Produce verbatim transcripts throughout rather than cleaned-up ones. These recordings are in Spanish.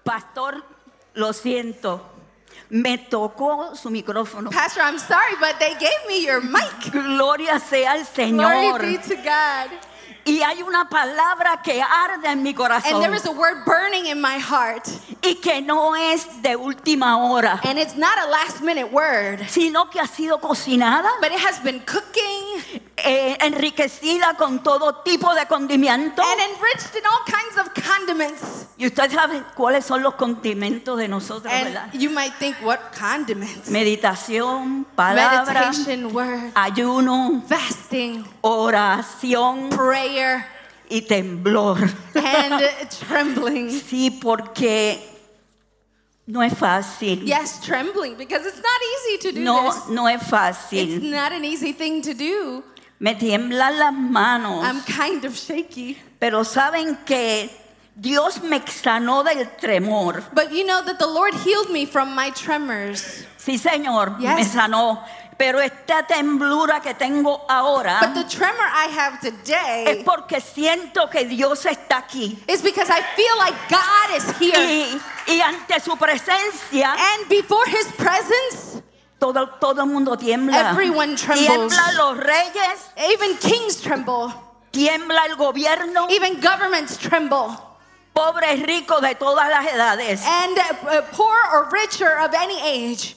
Pastor, lo siento. Me tocó su micrófono. Pastor, I'm sorry, but they gave me your mic. Gloria sea al Señor. Glory be to God. Y hay una palabra que arde en mi corazón. And there is a word burning in my heart. Y que no es de última hora. And it's not a last minute word. Sino que ha sido cocinada. But it has been cooking. Eh, enriquecida con todo tipo de condimentos. And enriched in all kinds of condiments. Y usted sabe cuáles son los condimentos de nosotros, and ¿verdad? You might think, what condiments? Meditación, palabra, meditation, word, ayuno, fasting, oración, prayer, y temblor. And trembling. Sí, porque no es fácil. Yes, trembling, because it's not easy to do no, this. No es fácil. It's not an easy thing to do. Me tiemblan las manos. I'm kind of shaky. Pero saben que Dios me sanó del tremor. But you know that the Lord healed me from my tremors. Sí, Señor, yes. me sanó. Pero esta temblura que tengo ahora But the tremor I have today es porque siento que Dios está aquí. Is because I feel like God is here. Y, y ante su presencia, and before His presence, todo todo el mundo tiembla. Everyone trembles. Tiemblan los reyes. Even kings tremble. Tiembla el gobierno. Even governments tremble. Pobre y rico de todas las edades. And uh, poor or richer of any age.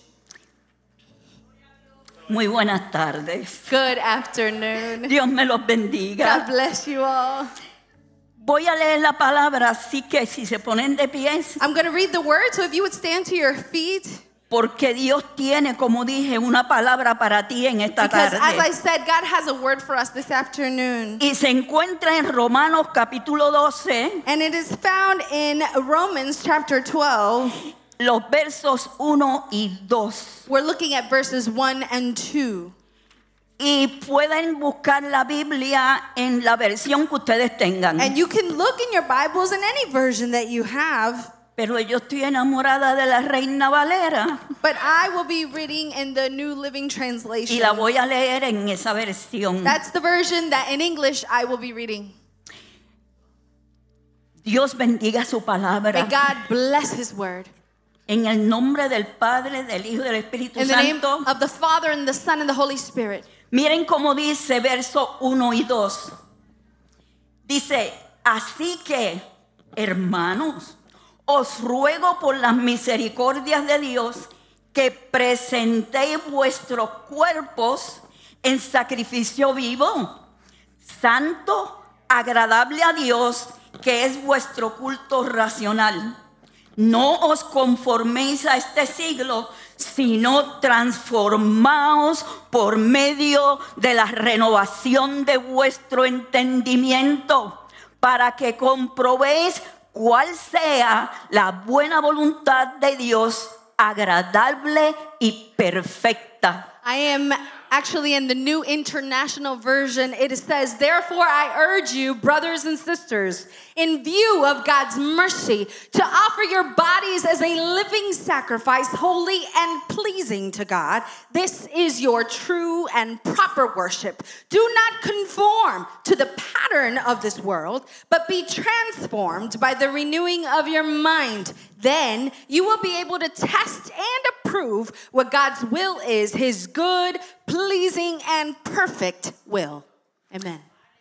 Muy buenas tardes. Good afternoon. Dios me los bendiga. God bless you all. Voy a leer la palabra, así que si se ponen de pies. I'm going to read the word, so if you would stand to your feet. Porque Dios tiene, como dije, una palabra para ti en esta Because tarde. as I said, God has a word for us this afternoon. Y se encuentra en Romanos capítulo doce. And it is found in Romans chapter twelve. Los versos uno y dos. We're looking at verses one and two. Y pueden buscar la Biblia en la versión que ustedes tengan. And you can look in your Bibles in any version that you have. Pero yo estoy enamorada de la Reina Valera. But I will be reading in the New Living Translation. Y la voy a leer en esa versión. That's the version that in English I will be reading. Dios bendiga su palabra. May God bless His word. En el nombre del Padre, del Hijo y del Espíritu In the name Santo. of the Father and the Son and the Holy Spirit. Miren cómo dice verso uno y dos. Dice, así que, hermanos, os ruego por las misericordias de Dios que presentéis vuestros cuerpos en sacrificio vivo, santo, agradable a Dios, que es vuestro culto racional. No os conforméis a este siglo, sino transformaos por medio de la renovación de vuestro entendimiento, para que comprobéis cuál sea la buena voluntad de Dios, agradable y perfecta. I am actually in the New International Version. It says, therefore I urge you, brothers and sisters, in view of God's mercy, to offer your bodies as a living sacrifice, holy and pleasing to God. This is your true and proper worship. Do not conform to the pattern of this world, but be transformed by the renewing of your mind. Then you will be able to test and approve what God's will is, His good, pleasing, and perfect will. Amen.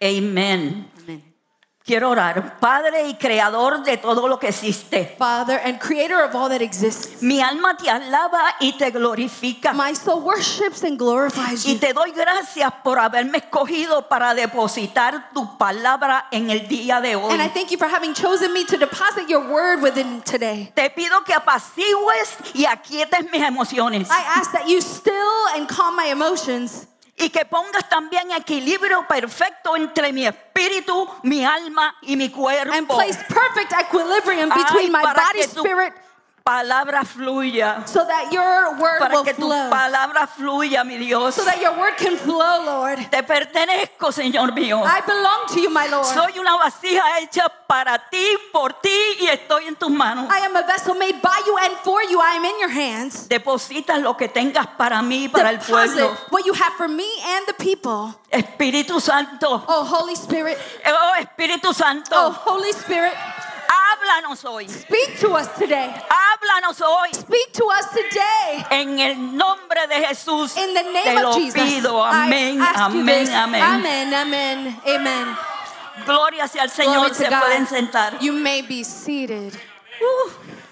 Amen. Amen. Quiero orar. Padre y creador de todo lo que existe. Father and creator of all that exists. Mi alma te alaba y te glorifica. My soul worships and glorifies you. Y te doy gracias por haberme escogido para depositar tu palabra en el día de hoy. And I thank you for having chosen me to deposit your word within today. Te pido que apacigues y aquietes mis emociones. I ask that you still and calm my emotions. Y que pongas también equilibrio perfecto entre mi espíritu, mi alma y mi cuerpo. And place perfect equilibrium between Ay, my body, spirit, palabra fluya. so that your word Para will que tu flow. palabra fluya, mi Dios. So that your word can flow, Lord. Te pertenezco, Señor mío. I belong to you, my Lord. Soy una vasija hecha para ti, por ti, y estoy en tus manos. I am a vessel made by you and for you. I am in your hands. Deposita lo que tengas para mí y para el Deposit pueblo. what you have for me and the people. Espíritu Santo. Oh, Holy Spirit. Oh, Espíritu Santo. Oh, Holy Spirit. Háblanos hoy. Speak to us today. Háblanos hoy. Speak to us today. En el nombre de Jesús. In the name te of lo Jesus. pido. Amén, I ask you amén, this. amén. Amen, amen, amen. Gloria sea al Glory Señor. to Se God. pueden sentar. You may be seated. Uh,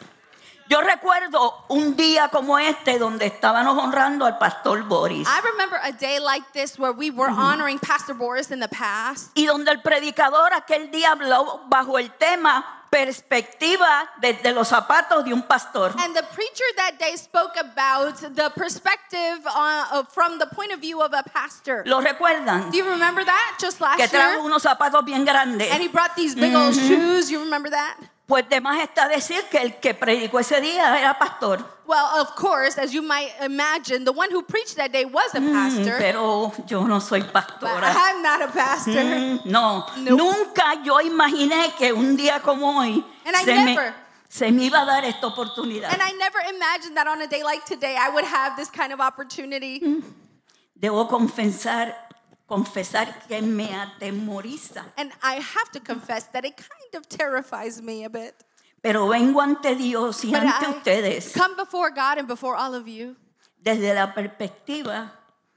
yo recuerdo un día como este donde estábamos honrando al pastor Boris. I remember a day like this where we were honoring Pastor Boris in the past. Y donde el predicador aquel día habló bajo el tema perspectiva desde los zapatos de un pastor. And the preacher that day spoke about the perspective uh, of, from the point of view of a pastor. ¿Lo recuerdan? Do you remember that just last Que trajo year? unos zapatos bien grandes. And he brought these big old shoes. You remember that? Pues de más está decir que el que predicó ese día era pastor. Well, of course, as you might imagine, the one who preached that day was a Mm, pastor. pero yo no soy But pastora. I'm not a pastor. Mm, no, Nope. nunca yo imaginé que un día como hoy And I se me, never- se me iba a dar esta oportunidad. And I never imagined that on a day like today, I would have this kind of opportunity. Debo confesar, confesar que me atemoriza. And I have to confess that it kind of terrifies me a bit. Pero vengo ante Dios y But ante I ustedes come before God and before all of you desde la perspectiva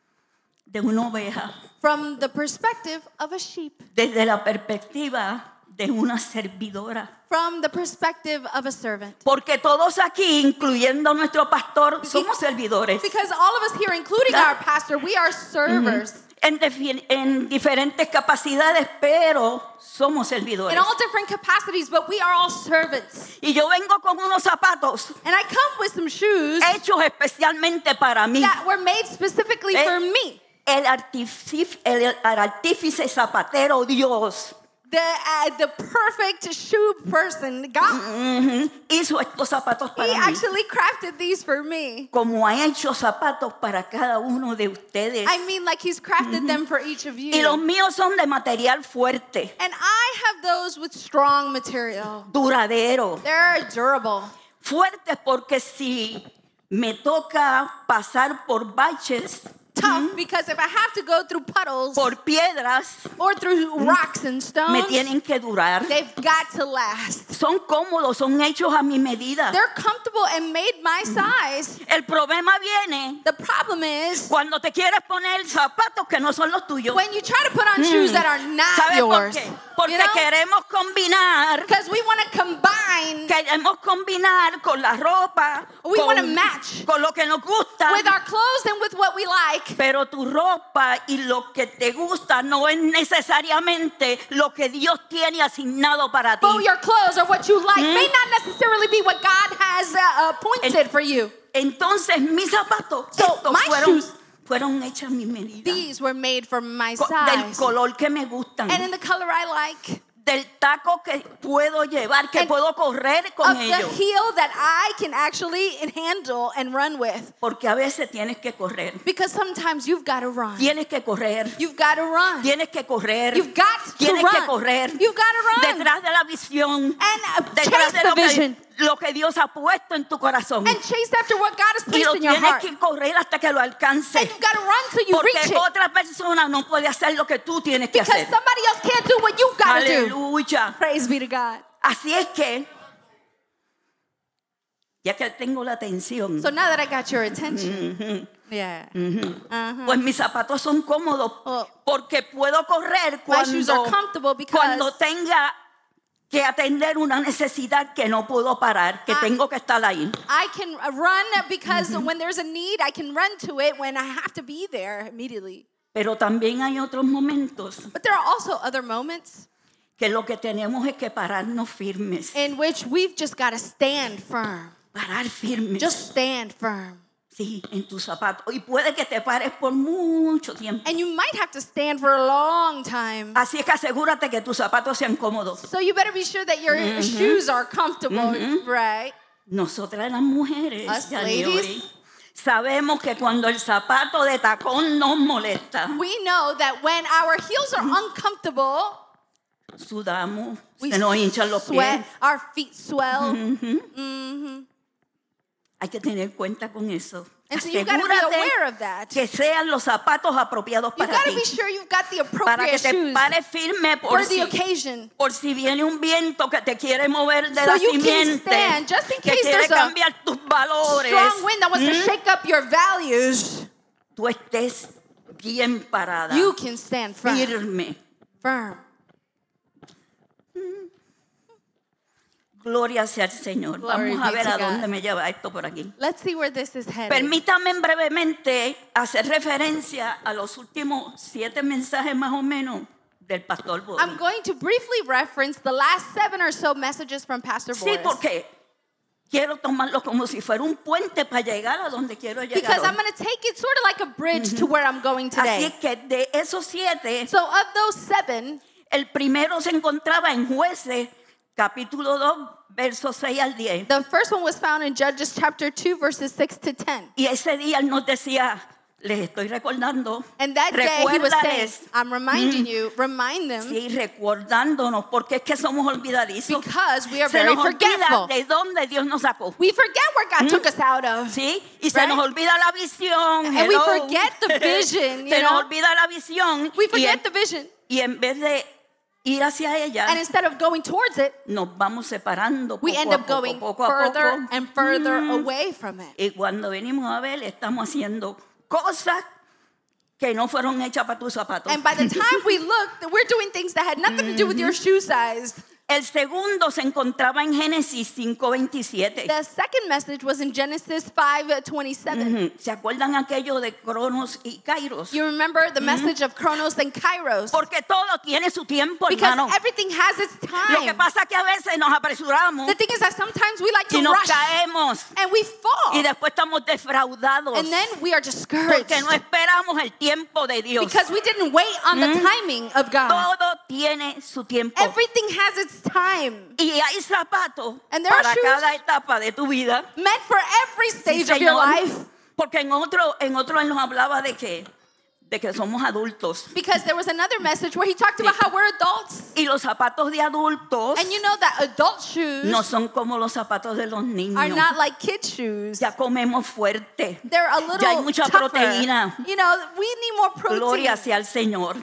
de una oveja, from the perspective of a sheep, desde la perspectiva de una servidora. from the perspective of a servant. Porque todos aquí, incluyendo nuestro pastor, somos servidores. Because all of us here, including our pastor, we are servers. En, defi- en diferentes capacidades, pero somos servidores. In all different capacities, but we are all servants. Y yo vengo con unos zapatos And I come with some shoes hechos especialmente para mí. that were made specifically Eh, for me. El artífice, el, el artífice zapatero Dios The, uh, the perfect shoe person, God, ujú, hizo estos zapatos He para mí. actually crafted these for me. Como ha hecho zapatos para cada uno de ustedes. I mean, like He's crafted them for each of you. Y los míos son de material fuerte, And I have those with strong material. duradero. They're durable. Fuertes porque si me toca pasar por baches, Tough because if I have to go through puddles por piedras, or through rocks and me stones, tienen que durar. they've got to last. Son cómodos, son hechos a mi medida. They're comfortable and made my size. El problema viene The problem is cuando te quieres poner zapatos que no son los tuyos. when you try to put on shoes that are not ¿Sabes por yours. qué? Porque You know? queremos combinar, Because we want to combine queremos combinar con la ropa, We con, wanna match con lo que nos gusta. with our clothes and with what we like. Pero tu ropa y lo que te gusta no es necesariamente lo que Dios tiene asignado para ti. But your clothes or what you like may not necessarily be what God has uh, appointed for you. Entonces mis zapatos So, estos my fueron, shoes- fueron hechos a mi medida. These were made for my Co- del size color que me gustan. and in the color I like. Del taco que puedo llevar, que And puedo correr con Of the ellos. heel that I can actually handle and run with. Porque a veces tienes que correr. Because sometimes you've got to run. Tienes que correr. You've got to run. Tienes que correr. You've got to Tienes run. que correr. You've got to run. Detrás de la visión. And uh, Detrás chase de the lo que, vision. lo que Dios ha puesto en tu corazón. And chase after what God has Y placed lo in your tienes heart. que correr hasta que lo alcances. And you've got to run till you reach Porque it. otra persona no puede hacer lo que tú tienes que Because hacer. somebody else can't do what you've got to do. Aleluya. Praise be to God. Así es que, ya que tengo la atención, So now that I got your attention. Yeah. Uh-huh. pues mis zapatos son cómodos Oh. porque puedo correr My shoes are cuando, comfortable because cuando tenga que atender una necesidad que no puedo parar, que Ah. tengo que estar ahí. I can uh, run because when there's a need, I can run to it when I have to be there immediately. Pero también hay otros momentos But there are also other moments que lo que tenemos es que pararnos firmes. in which we've just got to stand firm. Parar firmes. Just stand firm. Sí, en tus zapatos. Y puede que te pares por mucho tiempo. And you might have to stand for a long time. Así es que asegúrate que tus zapatos sean cómodos. So you better be sure that your shoes are comfortable, right? Nosotras las mujeres, Us ya ladies. hoy, sabemos que cuando el zapato de tacón nos molesta, We know that when our heels are uncomfortable, sudamos, we se nos hinchan los pies. sweat, our feet swell. Hay que tener cuenta con eso. And so you've got to be Asegúrate aware of that. que sean los zapatos apropiados You've para got to ti. be sure you've got the Para que appropriate te shoes pares firme por for the si, occasion. por si viene un viento que te quiere mover de So la you can simiente, stand, just in que case quiere there's a cambiar tus valores. Strong wind that wants to ¿Mm? shake up your values. Tú estés bien parada, You can stand firm. firme. Firm. Gloria sea al Señor. Glory Vamos a be ver to a God. dónde me lleva esto por aquí. Let's see where this is headed. Permítanme brevemente hacer referencia a los últimos siete mensajes más o menos del Pastor Boris. I'm going to briefly reference the last seven or so messages from Pastor Sí, Boris. porque quiero tomarlo como si fuera un puente para llegar a donde quiero llegar. Because hoy. I'm going to take it sort of like a bridge to where I'm going Así today. que de esos siete, So of those seven, el primero se encontraba en Jueces, capítulo dos, versos seis al diez. the first one was found in Judges chapter two, verses six to ten. Y ese día él nos decía, les estoy recordando, And that day he was saying, recuérdales, I'm reminding you, remind them, sí, recordándonos, porque es que somos olvidadizos. because we are Se very nos olvida forgetful. de dónde Dios nos sacó. We forget where God took us out of. ¿Sí? Y se Right? nos olvida la visión. And we hello. forget the vision, you Se nos know? olvida la visión. We y, forget en, the vision. y en vez de ir hacia ella, And instead of going towards it, nos vamos separando we poco end a up poco, going poco a further poco. and further Mm. away from it. Y cuando venimos a ver, estamos haciendo cosas que no fueron hechas para tus zapatos. And by the time we look, we're doing things that had nothing to do with your shoe size. El segundo se encontraba en Génesis cinco veintisiete. The second message was in Genesis five twenty-seven. Ujú. ¿Se acuerdan aquello de Cronos y Kairos? You remember the message of Chronos and Kairos? Porque todo tiene su tiempo, Because hermano. everything has its Lo que time. pasa es que a veces nos apresuramos The thing is that sometimes we like y to nos rush caemos and we y fall. después estamos defraudados And then we are discouraged porque no esperamos el tiempo de Dios. because we didn't wait on the timing of God. Todo tiene su tiempo. Everything has its time. Y hay zapatos And there are para shoes cada etapa de tu vida. Meant for every Sí, stage of your Señor. life. Porque en otro, en otro él nos hablaba de que, de que somos adultos. Because there was another message where he talked about how we're adults. Y los zapatos de adultos And you know that adult shoes no son como los zapatos de los niños. are not like kid shoes. Ya comemos fuerte. They're a little Ya hay mucha tougher. proteína. You know, we need more protein. Gloria sea al Señor.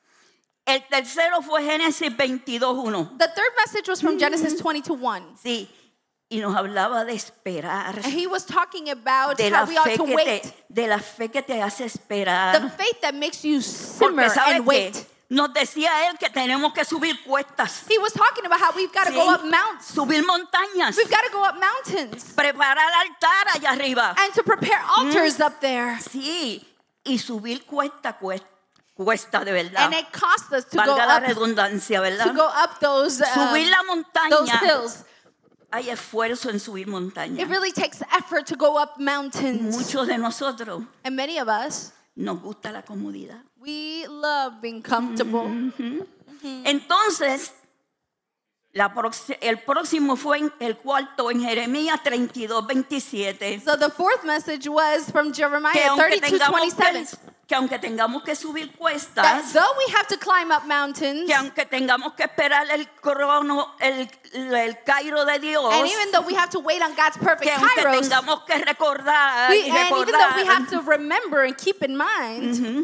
El tercero fue Génesis veintidós uno. The third message was from Genesis twenty-two one. Sí. Y nos hablaba de esperar. And he was talking about De how la, we ought fe to que wait. te, de la fe que te hace The esperar. faith that makes you simmer Porque sabe and wait. que nos decía él que tenemos que subir cuestas. He was talking about how we've got to Sí. go up mountains. Subir montañas. We've got to go up mountains. Preparar altar allá arriba. And to prepare altars up there. Sí. Y subir cuesta, cuesta, cuesta de verdad. And it costs us to go Valga la up redundancia, ¿verdad? to go up those, Subir la um, those montaña. hills. Hay esfuerzo en subir montaña. It really takes effort to go up mountains. Muchos de nosotros And many of us, nos gusta la comodidad. we love being comfortable. Entonces, la prox- el próximo fue en el cuarto en Jeremías treinta y dos veintisiete. So the fourth message was from Que Jeremiah aunque, thirty-two tengamos twenty-seven. que, que aunque tengamos que subir That cuestas, though we have to climb up mountains, que aunque tengamos que esperar el crono, el, el Cairo de Dios, and even though we have to wait on God's perfect que aunque kairos, tengamos que recordar we, y and even though we recordar, have to remember and keep in mind,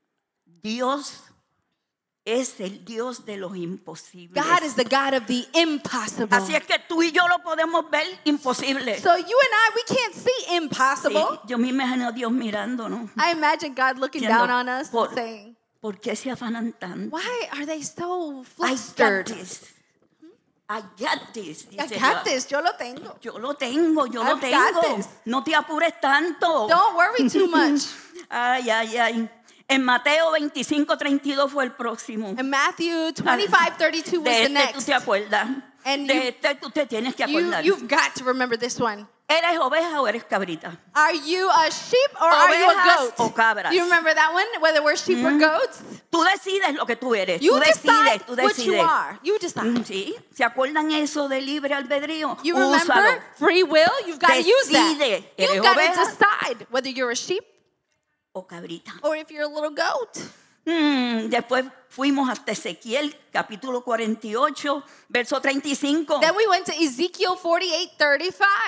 Dios es el Dios de los imposibles. God is the God of the impossible. Así es que tú y yo lo podemos ver imposible. So you and I, we can't see Sí, impossible. yo me imagino a Dios mirándonos. I imagine God looking Diciendo, down on us por, and saying, ¿por qué se afanan tanto? why are they so I got flustered? this. I got this. I dice got Dios. this, yo lo tengo. Yo lo tengo, yo lo I've got tengo. this. No te apures tanto. Don't worry too much. Ay, ay, ay. En Mateo veinticinco treinta y dos fue el próximo. And Matthew twenty-five thirty-two was De the este tú next. te acuerdas. And De you- este tú te tienes que You, acordar. you've got to remember this one. ¿Eres oveja o eres cabrita? Are you a sheep or are you a Ovejas o goat? cabras. You remember that one? Whether we're sheep or goats? Tú decides lo que tú eres. You tú decides, decide tú what you decides. are. You decide. Mm, Sí. ¿Se acuerdan eso de libre albedrío? You Úsalo. remember free will? You've got to use that. Decide. You've ¿Eres got to oveja? decide whether you're a sheep O cabrita. or if you're a little goat. Mm, después fuimos hasta Ezequiel, capítulo cuarenta y ocho, verso treinta y cinco. Then we went to Ezekiel forty-eight thirty-five.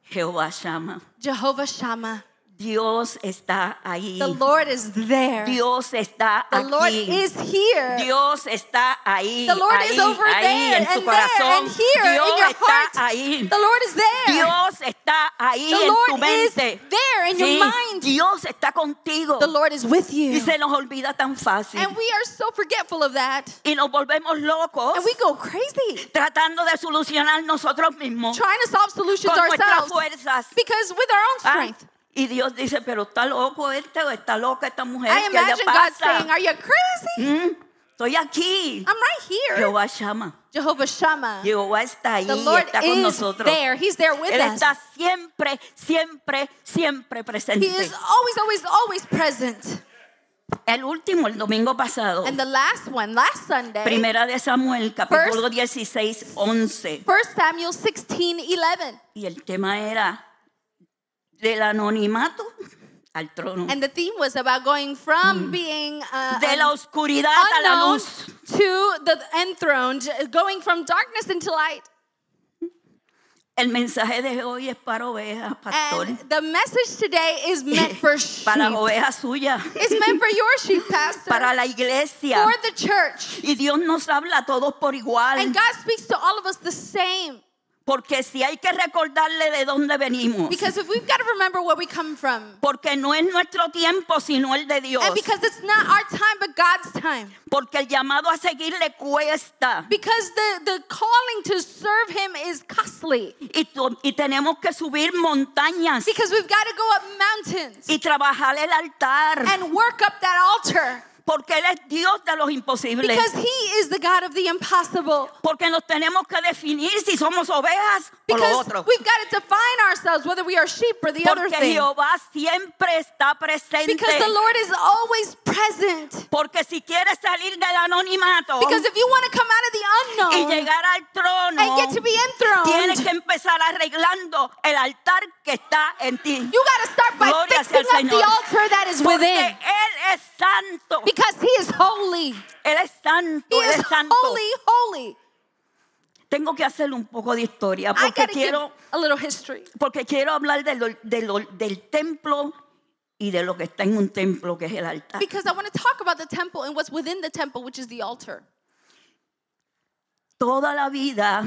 Jehová Shammah. Jehovah Shammah. Dios está ahí. The Lord is there. Dios está The Lord aquí. is here. Dios está ahí. The Lord ahí, is over ahí, there en tu and there corazón. and here Dios in your está heart. ahí. The Lord is there. Dios está ahí The en Lord tu is mente. there in Sí, your mind. Dios está contigo. The Lord is with you. Y se nos olvida tan fácil. And we are so forgetful of that. Y nos volvemos locos And we go crazy tratando de solucionar nosotros mismos trying to solve solutions con nuestras ourselves. fuerzas. Because with our own Ah, strength. Y Dios dice, pero está loco este o está loca esta mujer. I ¿Qué le imagine God saying, pasa? are you crazy? Mm, Estoy aquí. I'm right here. Jehová Shammah. Jehovah Shammah. Jehová está ahí, The Lord está con is nosotros. there. He's there with Él us. está siempre, siempre, siempre presente. He is always, always, always present. El último, el domingo pasado, And the last one, last Sunday, Primera de Samuel, capítulo First- dieciséis, once. First Samuel sixteen eleven. Y el tema era del anonimato al trono. And the theme was about going from being uh, De la oscuridad a la unknown luz. to the enthroned, going from darkness into light. El mensaje de hoy es para ovejas, pastor. And the message today is meant for sheep. Para las ovejas suyas. It's meant for your sheep, Pastor. Para la iglesia. For the church. Y Dios nos habla a todos por igual. And God speaks to all of us the same. Porque si hay que recordarle de dónde venimos. Because if we've got to remember where we come from. Porque no es nuestro tiempo, sino el de Dios. And because it's not our time, but God's time. Porque el llamado a seguirle cuesta. Because the, the calling to serve Him is costly. Y, tu- y tenemos que subir montañas. Because we've got to go up mountains Y trabajar el altar. and work up that altar. Porque Él es Dios de los imposibles. Because He is the God of the impossible. Porque nos tenemos que definir si somos ovejas o lo Because otro. we've got to define ourselves whether we are sheep or the other Porque thing. Jehová siempre está presente. Because the Lord is always present. Porque si quieres salir del anonimato Because if you want to come out of the y unknown llegar al trono, and get to be tienes enthroned, que empezar arreglando el altar que está en ti. you got to start by Gloria sea fixing al up the Señor. altar that is Porque within. Él es santo. Because He is holy. Él es santo. He Él is es santo. holy, holy. Tengo que hacer un poco de historia I porque got to give quiero, a little history. porque quiero hablar de lo- de lo- del templo y de lo que está en un templo, que es el altar. Because I want to talk about the temple and what's within the temple, which is the altar. Toda la vida,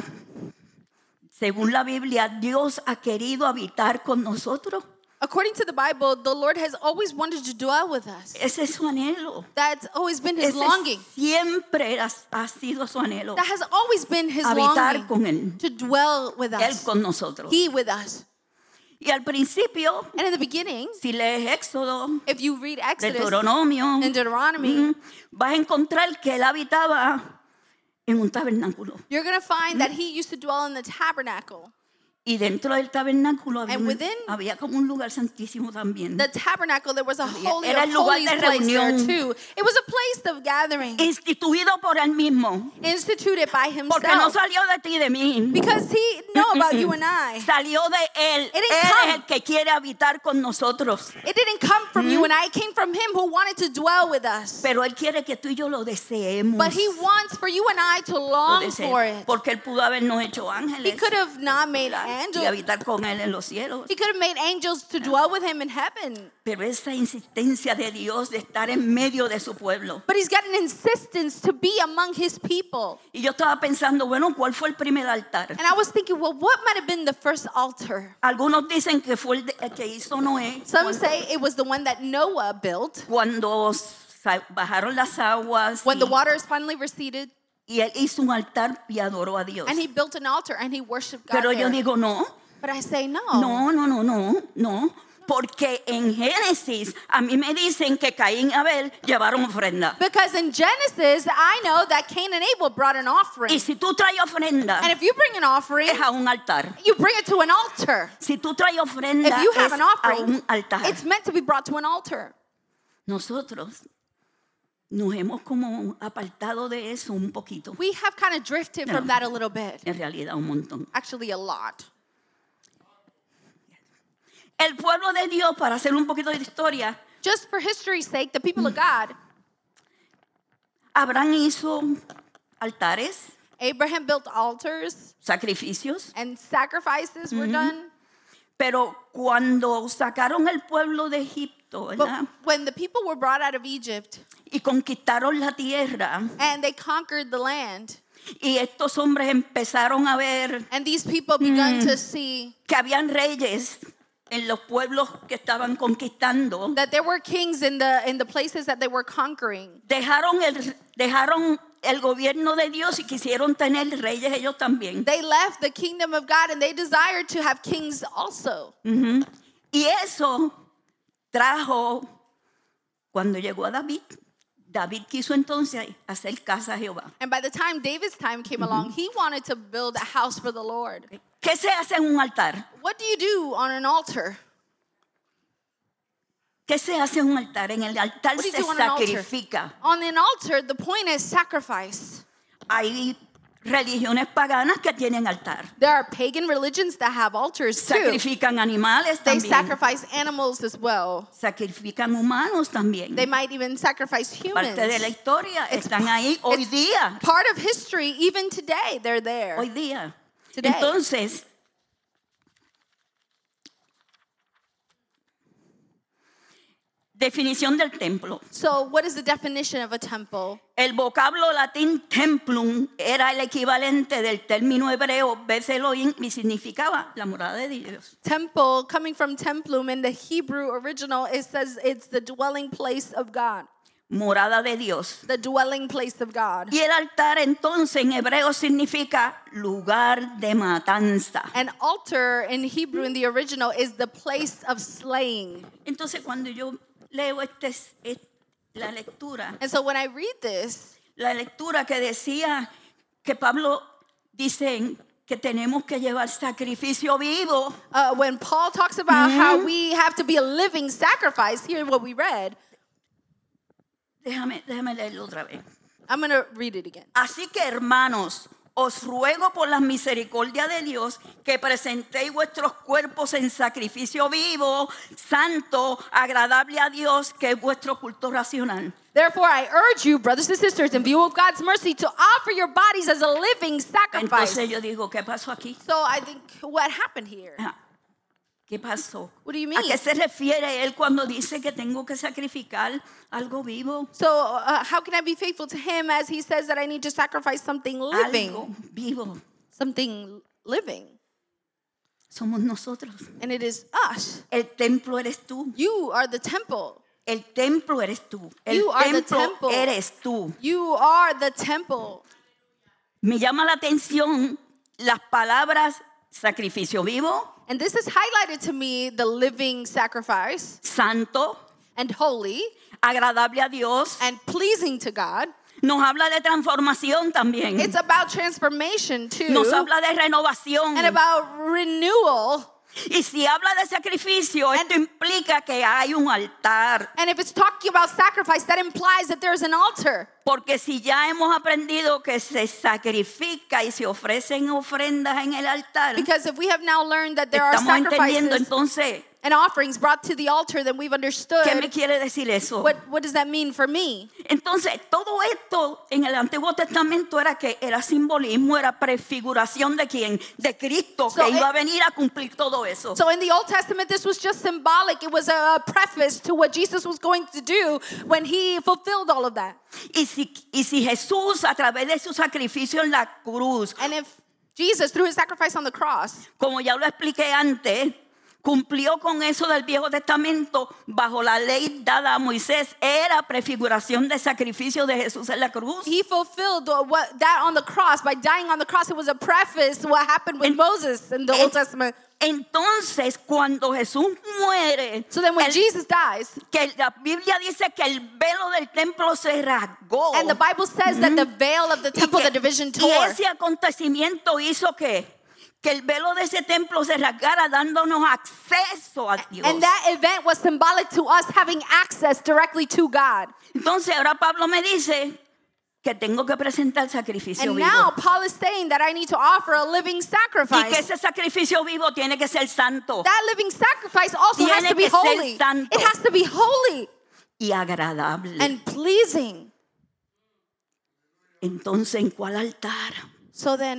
según la Biblia, Dios ha querido habitar con nosotros. According to the Bible, the Lord has always wanted to dwell with us. Ese es su anhelo. That's always been His Ese longing. siempre era- ha sido su anhelo. That has always been His Habitar longing con Él. to dwell with Él us. con nosotros. He with us. Y al principio, And in the beginning, si lees Éxodo, if you read Exodus Deuteronomio, and Deuteronomy, mm, vas a encontrar que Él habitaba en un tabernáculo. you're going to find that He used to dwell in the tabernacle. Y dentro del tabernáculo había, And un- within había como un lugar santísimo también. The tabernacle, there was a holy Era of el lugar holies de place there reunión. too. It was a place of gathering, Instituido por Él mismo. instituted by Porque no Himself. salió de ti y de mí. Because He know about you and I. Salió de Él. didn't Él come. es el que quiere habitar con nosotros. It didn't come from you and I. It came from Him who wanted to dwell with us. Pero Él quiere que tú y yo lo deseemos. But He wants for you and I to Lo long deseemos. for it. Porque Él pudo habernos hecho He ángeles could have not made y angels. habitar con Él en los cielos. He could have made angels to dwell with Him in heaven. Pero esa insistencia de Dios de estar en medio de su pueblo. But He's got an insistence to be among His people. Y yo estaba pensando, bueno, ¿cuál fue el primer altar? And I was thinking, well, what might have been the first altar? Algunos dicen que fue el, de- el que hizo Noé. Some cuando, say it was the one that Noah built cuando sa- bajaron las aguas when the y, waters finally receded. y él hizo un altar y adoró a Dios. And he built an altar and he worshiped God Pero yo there. digo, no, But I say no. no, no, no, no, no. Porque en Génesis a mí me dicen que Caín y Abel llevaron ofrenda. Because in Genesis, I know that Cain and Abel brought an offering. Y si tú traes ofrenda, And if you bring an offering, es a un altar. you bring it to an altar. Si tú traes ofrenda, If you have es an a offering, un altar. it's meant to be brought to an altar. Nosotros nos hemos como apartado de eso un poquito. We have kind of drifted from No. that a little bit. En realidad, un montón. Actually, a lot. El pueblo de Dios, para hacer un poquito de historia, Just for history's sake, the people of God, Abraham hizo altares, Abraham built altars sacrificios, and sacrifices were done. Pero cuando sacaron el pueblo de Egipto, ¿verdad? But when the people were brought out of Egypt Y conquistaron la tierra, and they conquered the land, y estos hombres empezaron a ver and these people began to see que habían reyes en los pueblos que estaban conquistando, that there were kings in the in the places that they were conquering. dejaron el, dejaron el gobierno de Dios y quisieron tener reyes ellos también. They left the kingdom of God and they desired to have kings also. Ujú. Y eso trajo, cuando llegó a David, David quiso entonces hacer casa a Jehová. And by the time David's time came along, he wanted to build a house for the Lord. ¿Qué se hace en un altar? What do you do on an altar? ¿Qué se hace en un altar? En el altar What do you se do on an altar? sacrifica. On an altar, the point is sacrifice. Hay religiones paganas que tienen altar. There are pagan religions that have altars too. Sacrifican animales They también. sacrifice animals as well. Sacrifican humanos también. They might even sacrifice humans. Parte de la historia It's están ahí hoy It's día. part of history. Even today, they're there. Hoy día. Today. Entonces, definición del templo. So, what is the definition of a temple? El vocablo latín templum era el equivalente del término hebreo Beth Elohim y significaba la morada de Dios. Temple, coming from templum in the Hebrew original, it says it's the dwelling place of God. Morada de Dios. The dwelling place of God. Y el altar entonces en hebreo significa lugar de matanza. An altar in Hebrew in the original is the place of slaying. Entonces cuando yo leo este, es- la lectura, And so when I read this, la lectura que decía que Pablo dice que tenemos que llevar sacrificio vivo, uh, when Paul talks about how we have to be a living sacrifice, here's what we read. déjame, déjame leerlo otra vez. I'm going to read it again. Así que hermanos, os ruego por la misericordia de Dios que presentéis vuestros cuerpos en sacrificio vivo, santo, agradable a Dios, que es vuestro culto racional. Therefore, I urge you, brothers and sisters, in view of God's mercy, to offer your bodies as a living sacrifice. Entonces yo digo, ¿qué pasó aquí? So I think, what happened here? Ajá. ¿Qué pasó? What do you ¿A mean? qué se refiere él cuando dice que tengo que sacrificar algo vivo? So uh, how can I be faithful to him as he says that I need to sacrifice something living? Algo vivo. Something living. Somos nosotros. And it is us. El templo eres tú. You are the temple. El templo eres tú. El You are the templo temple. eres tú. You are the temple. Me llama la atención las palabras sacrificio vivo, And this has highlighted to me the living sacrifice santo, and holy agradable a Dios. and pleasing to God. Nos habla de transformación también. It's about transformation too. Nos habla de renovación. And about renewal. Y si habla de sacrificio, esto implica que hay un altar. And if it's talking about sacrifice, that implies that there's an altar. Porque si ya hemos aprendido que se sacrifica y se ofrecen ofrendas en el altar, Because if we have now learned that there are estamos entendiendo sacrifices entonces, and offerings brought to the altar, then we've understood ¿qué me quiere decir eso? what, what does that mean for me? Entonces, todo esto en el Antiguo Testamento era que era simbolismo, era prefiguración de quién, de Cristo, So que it- iba a venir a cumplir todo eso. So in the Old Testament, this was just symbolic. It was a preface to what Jesus was going to do when he fulfilled all of that. Y si, y si Jesús, a través de su sacrificio en la cruz, And if Jesus, through his sacrifice on the cross, como ya lo expliqué antes, cumplió con eso del Viejo Testamento bajo la ley dada a Moisés, era prefiguración de sacrificio de Jesús en la cruz. he fulfilled what, that on the cross. By dying on the cross, it was a preface to what happened with En- Moses in the en- Old Testament. Entonces, cuando Jesús muere, So then when el- Jesus dies, que la Biblia dice que el velo del templo se rasgó. and the Bible says that the veil of the Y temple, que- the division y tore. ese acontecimiento hizo que, que el velo de ese templo se rasgara dándonos acceso a Dios. And that event was symbolic to us having access directly to God. Entonces ahora Pablo me dice que tengo que presentar sacrificio And vivo. now Paul is saying that I need to offer a living Y que sacrifice. ese sacrificio vivo tiene que ser santo That living sacrifice also has Tiene to be que ser holy. santo. It has to be holy y agradable. and pleasing. Entonces, ¿en cuál altar? So then,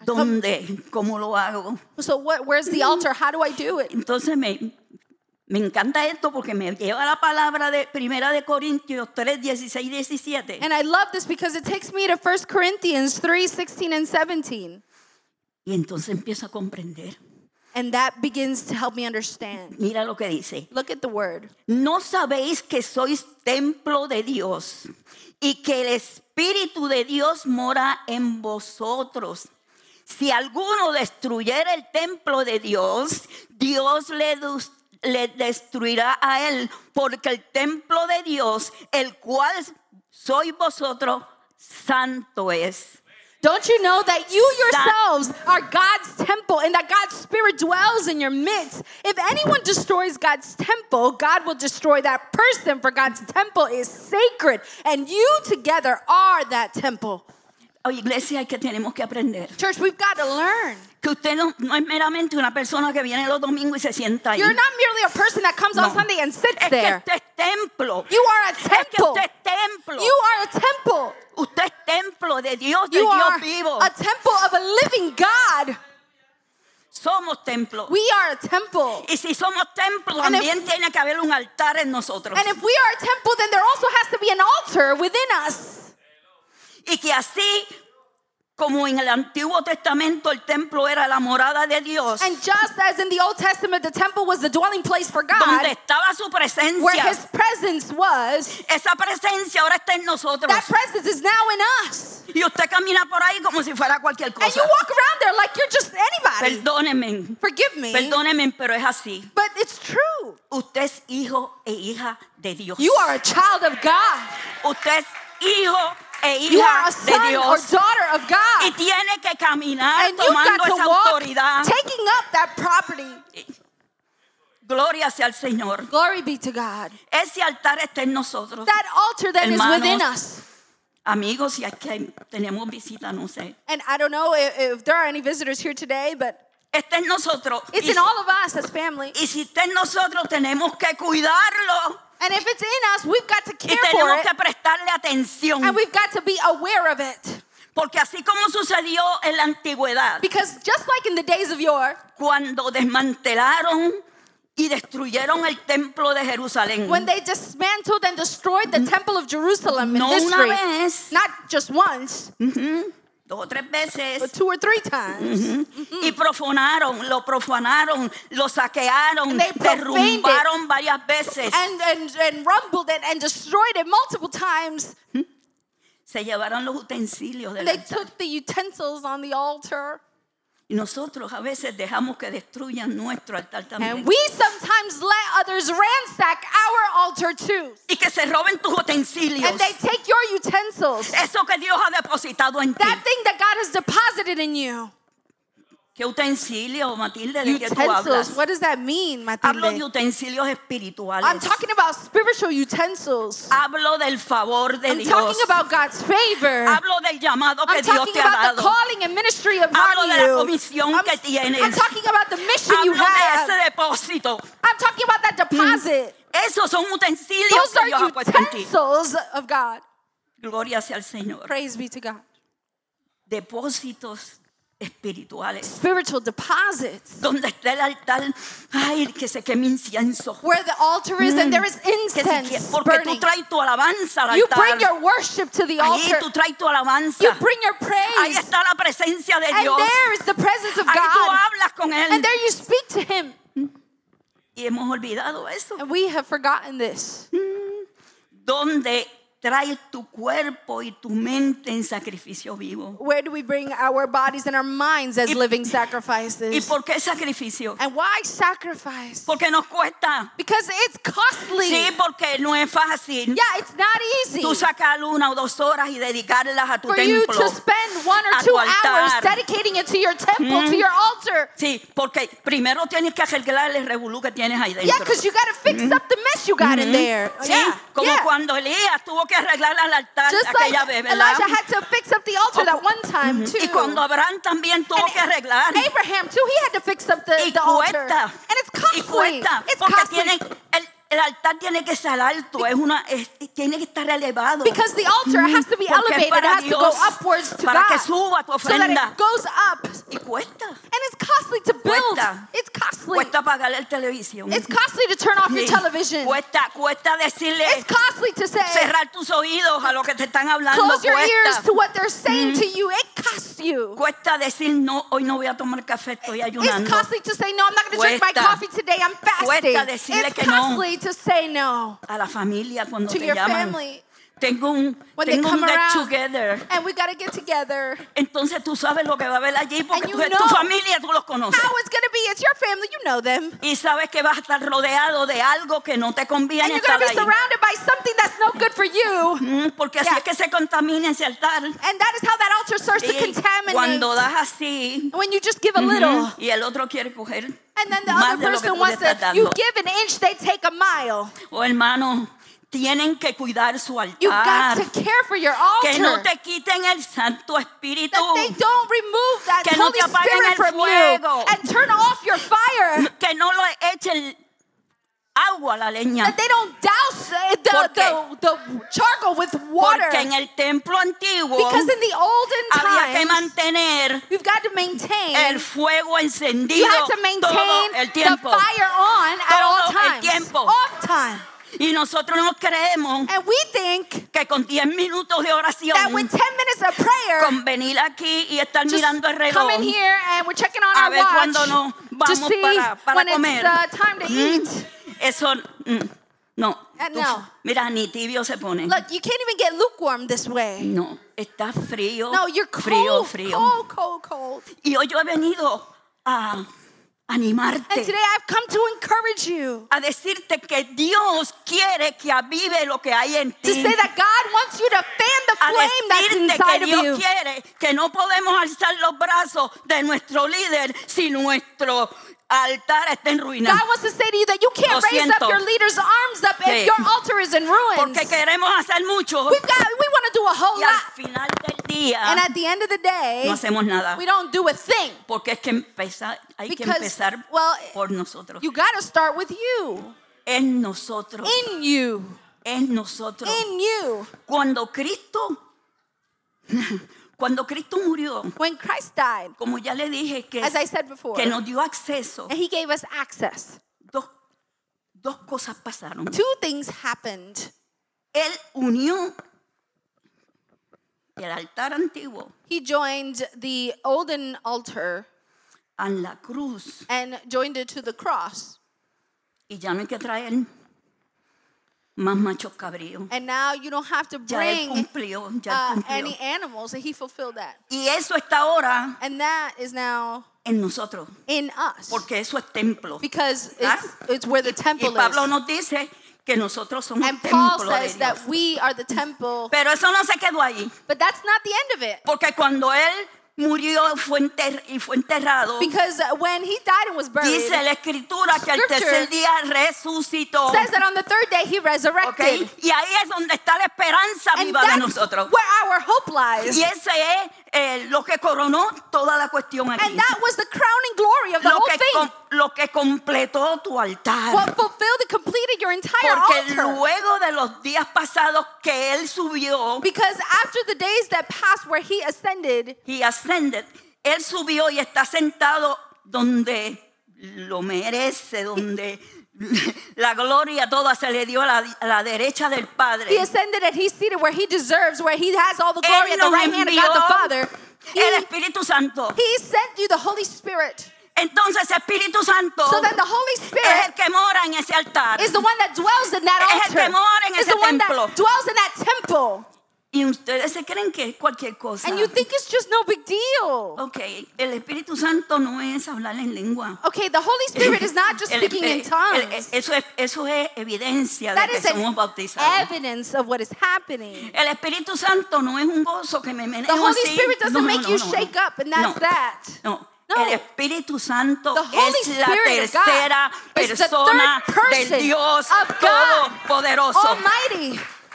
¿Dónde? ¿Cómo lo hago? So what, where's the altar? How do I do it? Entonces me, me encanta esto porque me lleva la palabra de Primera de Corintios tres, dieciséis, diecisiete. And I love this because it takes me to First Corinthians three, sixteen and seventeen. Y entonces empiezo a comprender. And that begins to help me understand. Mira lo que dice. Look at the word. ¿No sabéis que sois templo de Dios y que el Espíritu de Dios mora en vosotros? Si alguno destruyera el templo de Dios, Dios le, le destruirá a él, porque el templo de Dios, el cual sois vosotros, santo es. Don't you know that you yourselves are God's temple and that God's Spirit dwells in your midst? If anyone destroys God's temple, God will destroy that person, for God's temple is sacred, and you together are that temple. Oh, iglesia, que tenemos que aprender. Church, we've got to learn. Que usted no, no es meramente una persona que viene los domingos y se sienta ahí. You're not merely a person that comes No. on Sunday and sits Es que there. usted es templo. You are a Es que temple. usted es templo. You are a temple. Usted es templo de Dios, de You Dios are vivo. a temple of a living God. Somos templo. We are a temple. Y si somos templo, And if- también tiene que haber un altar en nosotros. And if we are a temple, then there also has to be an altar within us. Y que así como en el Antiguo Testamento el templo era la morada de Dios, And just as in the Old Testament, the temple was the dwelling place for donde God, estaba su where presencia, His presence was, esa presencia ahora está en nosotros. that presence is now in us. Y usted camina por ahí como si fuera cualquier And cosa. you walk around there like you're just anybody. Perdóneme, Forgive me, perdóneme, pero es así. but it's true. Usted es hijo e hija de Dios. You are a child of God. Usted es hijo e You are hija a de son or Dios. daughter of Y God. tiene que caminar And you've tomando got to esa walk, autoridad. taking up that property. Gloria sea al Señor. Glory be to God. Ese altar está en nosotros. That altar then is Hermanos, within us. Amigos, si aquí tenemos visita, no sé. And I don't know if, if there are any visitors here today, but Está en nosotros. it's Y in si- all of us as family. Y si está en nosotros, tenemos que cuidarlo. And if it's in us, we've got to Y care for tenemos it. que prestarle atención. And we've got to be aware of it. Porque así como sucedió en la antigüedad, Because just like in the days of yore, cuando desmantelaron y destruyeron el templo de Jerusalén, when they dismantled and destroyed the temple of Jerusalem in no una history, vez, not just once, dos o tres veces, but two or three times, y profanaron, lo profanaron, lo saquearon, And they profaned it. derrumbaron varias veces, and, and, and rumbled it and destroyed it multiple times, se llevaron los utensilios del they altar. took the utensils on the altar. Y nosotros a veces dejamos que destruyan nuestro altar también. And we sometimes let others ransack our altar too. Y que se roben tus utensilios. And they take your utensils. Eso que Dios ha depositado en ti. That thing that God has deposited in you. ¿Qué utensilio, Matilde, de qué tú hablas? Utensils. What does that mean, Hablo de Matilde? utensilios espirituales. I'm talking about spiritual utensils. Hablo del favor de I'm Dios. talking about God's favor. Hablo del llamado que I'm Dios talking te ha about the dado. calling and ministry of Hablo God de in la you. comisión I'm, que tienes. I'm talking about the mission you Hablo de ese have. depósito. I'm talking about that deposit. Esos son utensilios Those que Dios are ha puesto en ti. utensils of God. Gloria sea al Señor. Praise be to God. Depósitos espirituales. Spiritual deposits. Donde está el altar, ay, que se queme incienso. Where the altar is and there is Que si incense quieres, porque tú burning. traes tu alabanza al You altar. bring your worship to the Ahí altar. tú traes tu alabanza. You bring your Ahí praise. está la presencia de And Dios. there is the presence of Ahí tú God. hablas con Él. And there you speak to Him. Y hemos olvidado eso. And we have forgotten this. Donde traes tu cuerpo y tu mente en sacrificio vivo. Where do we bring our bodies and our minds as Y- living ¿Y sacrifices? por qué sacrificio? And why sacrifice? Porque nos cuesta. Because it's costly. Sí, porque no es fácil. Yeah, it's not easy Tú sacar una o dos horas y dedicarlas a tu for you templo. to spend one a or tu two altar. hours dedicating it to your temple, to your altar. Sí, porque primero tienes que arreglar el revolú que tienes ahí Yeah, dentro. because you got to fix up the mess you got in there. Sí, Yeah, como yeah. cuando Elías tuvo que arreglar el altar Just like aquella vez, ¿verdad? Elijah had to fix up the altar that one time too. Y cuando Abraham también tuvo And que arreglar. Abraham too, he had to fix up the, Y the altar. cuesta. And it's Y costly. cuesta. It's Porque costly. tienen el, el altar tiene que ser alto, es una, es, tiene que estar elevado. Because the altar has to be Porque es elevated, it para has to go Dios, upwards to para que God. suba tu So that ofrenda. it goes up. Y cuesta. And it's costly to build. Cuesta. It's costly. Cuesta pagar el televisión. It's costly to turn off your Sí. television. Cuesta, cuesta decirle, It's costly to say, cerrar tus oídos a lo que te están hablando. close your ears Cuesta. to what they're saying to you. It costs you. Cuesta decir, no, hoy no voy a tomar café, estoy It's ayunando. costly to say, no, I'm not going to drink my Cuesta. coffee today. I'm fasting. Cuesta decirle It's que no. costly to say no A la familia cuando to te your llaman. family. Tengo un, When they tengo un come get around. together. And we got to get together. Entonces tú sabes lo que va a haber allí porque And you tú, es tu know familia, tú los conoces. How it's going to be. It's your family. You know them. Y sabes que vas a estar rodeado de algo que no te And conviene you're estar going to be ahí. surrounded by something that's no good for you. Mm, Porque así Yeah. es que se contamina ese altar. And that is how that altar starts to Y contaminate. cuando das así, When you just give a little. ujú, y el otro quiere coger And then the más other de lo que person tú le wants estás to, you dando. give an inch, they take a mile. Oh, hermano, tienen que cuidar su You got altar. to care for your Que no altar. te quiten el Santo Espíritu. That they don't remove that Que no Holy te apaguen Spirit el from fuego. you and turn off your fire. Que no le echen agua a la leña. That they don't douse uh, ¿Por the, qué? the, the charcoal with water. Porque en el templo antiguo Because in the olden había que times, mantener you've got to maintain, el fuego you encendido have to todo maintain el the tiempo. fire on at all Todo el times. tiempo. All the time. Y nosotros nos creemos And we think que con diez minutos de oración, that with ten minutes of prayer, con venir aquí y estar just mirando el reloj, come in here and we're checking on a our ver cuándo watch nos to vamos see para, para when comer. it's uh, time to Mm, eat. Eso, mm, no. Uh, Tú- no. Mira, ni tibio se pone. Look, you can't even get lukewarm this way. No, está frío, No, you're cold, frío, frío. cold, cold, cold. Y hoy yo he venido a And animarte, today I've come to encourage you a decirte que Dios quiere que avive lo que hay en to ti. say that God wants you to fan the A flame that's decirte inside que of Dios you. quiere que no podemos alzar los brazos de nuestro líder si nuestro altar está en ruina. God wants to say to you that you can't Lo raise up siento. your leader's arms up Sí. if your altar is in ruins. Porque queremos hacer mucho We've got, we want to do a whole y al lot. final del día And at the end of the day, no hacemos nada. we don't do a thing. Porque es que empezar, hay que Because, empezar well, por nosotros. you got to start with you. En nosotros. In you. En nosotros. In you. Cuando Cristo, cuando Cristo murió, When Christ died, como ya le dije, que, as I said before, que nos dio acceso, and he gave us access, dos, dos cosas pasaron. two things happened. Él unió el altar antiguo He joined the olden altar a la cruz and joined it to the cross. y ya no hay que traer más machos cabríos. And now you don't have to Ya él bring cumplió, ya él uh, cumplió. any animals, and he fulfilled that. Y eso está ahora And that is now en nosotros, in us. porque eso es templo. Because ¿verdad? it's, it's where the Y temple Pablo is. nos dice que nosotros somos And Paul templo de says Dios. that we are the temple. Pero eso no se quedó ahí, But that's not the end of it. porque cuando él murió fue enter- y fue enterrado, Because uh, when he died and was buried, dice la escritura que al Scripture tercer día resucitó. says that on the third day he resurrected. ¿Ok? Y ahí es donde está la esperanza And viva de that's nosotros. where our hope lies. Y ese es eh, lo que coronó toda la cuestión aquí. And that was the crowning glory of the Lo whole que, thing. com- lo que completó tu altar. What fulfilled and completed your entire Porque altar. luego de los días pasados que él subió, Because after the days that passed where he ascended, he ascended, él subió y está sentado donde lo merece, donde la gloria toda se le dio a la, a la derecha del Padre. he ascended and he's seated where he deserves, where he has all the glory Él at the nos right hand of God the envió Father. el He, Espíritu Santo. he sent you the Holy Spirit. Entonces Espíritu Santo So then the Holy es el Spirit que mora en ese altar. is the one that dwells in that Es el que altar. mora en Is ese the one templo. that dwells in that temple. Y ustedes se creen que es cualquier cosa. And you think it's just no big deal. Ok, el Espíritu Santo no es hablar en lengua. Okay, the Holy Spirit is not just El- speaking in el- tongues. eso, es, eso es evidencia That de que is an somos bautizados. evidence of what is happening. El Espíritu Santo no es un gozo que me meneo The Holy así. Spirit doesn't No, no, make no, you no, no. shake up, and that's No. that. No. No. El Espíritu Santo The Holy es la Spirit of God tercera is the persona third person del Dios of God Todopoderoso. Almighty.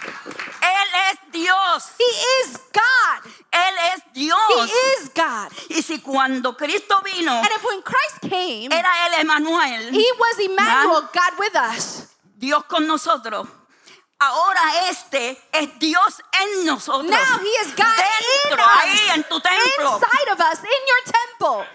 Él es Dios. He is God. Él es Dios. He is God. Y si cuando Cristo vino, And if when Christ came, era el Emanuel, he was Emmanuel, God with us. Dios con nosotros. Ahora este es Dios en nosotros. Now he is God in Dentro, us, ahí en tu templo. inside of us, in your temple.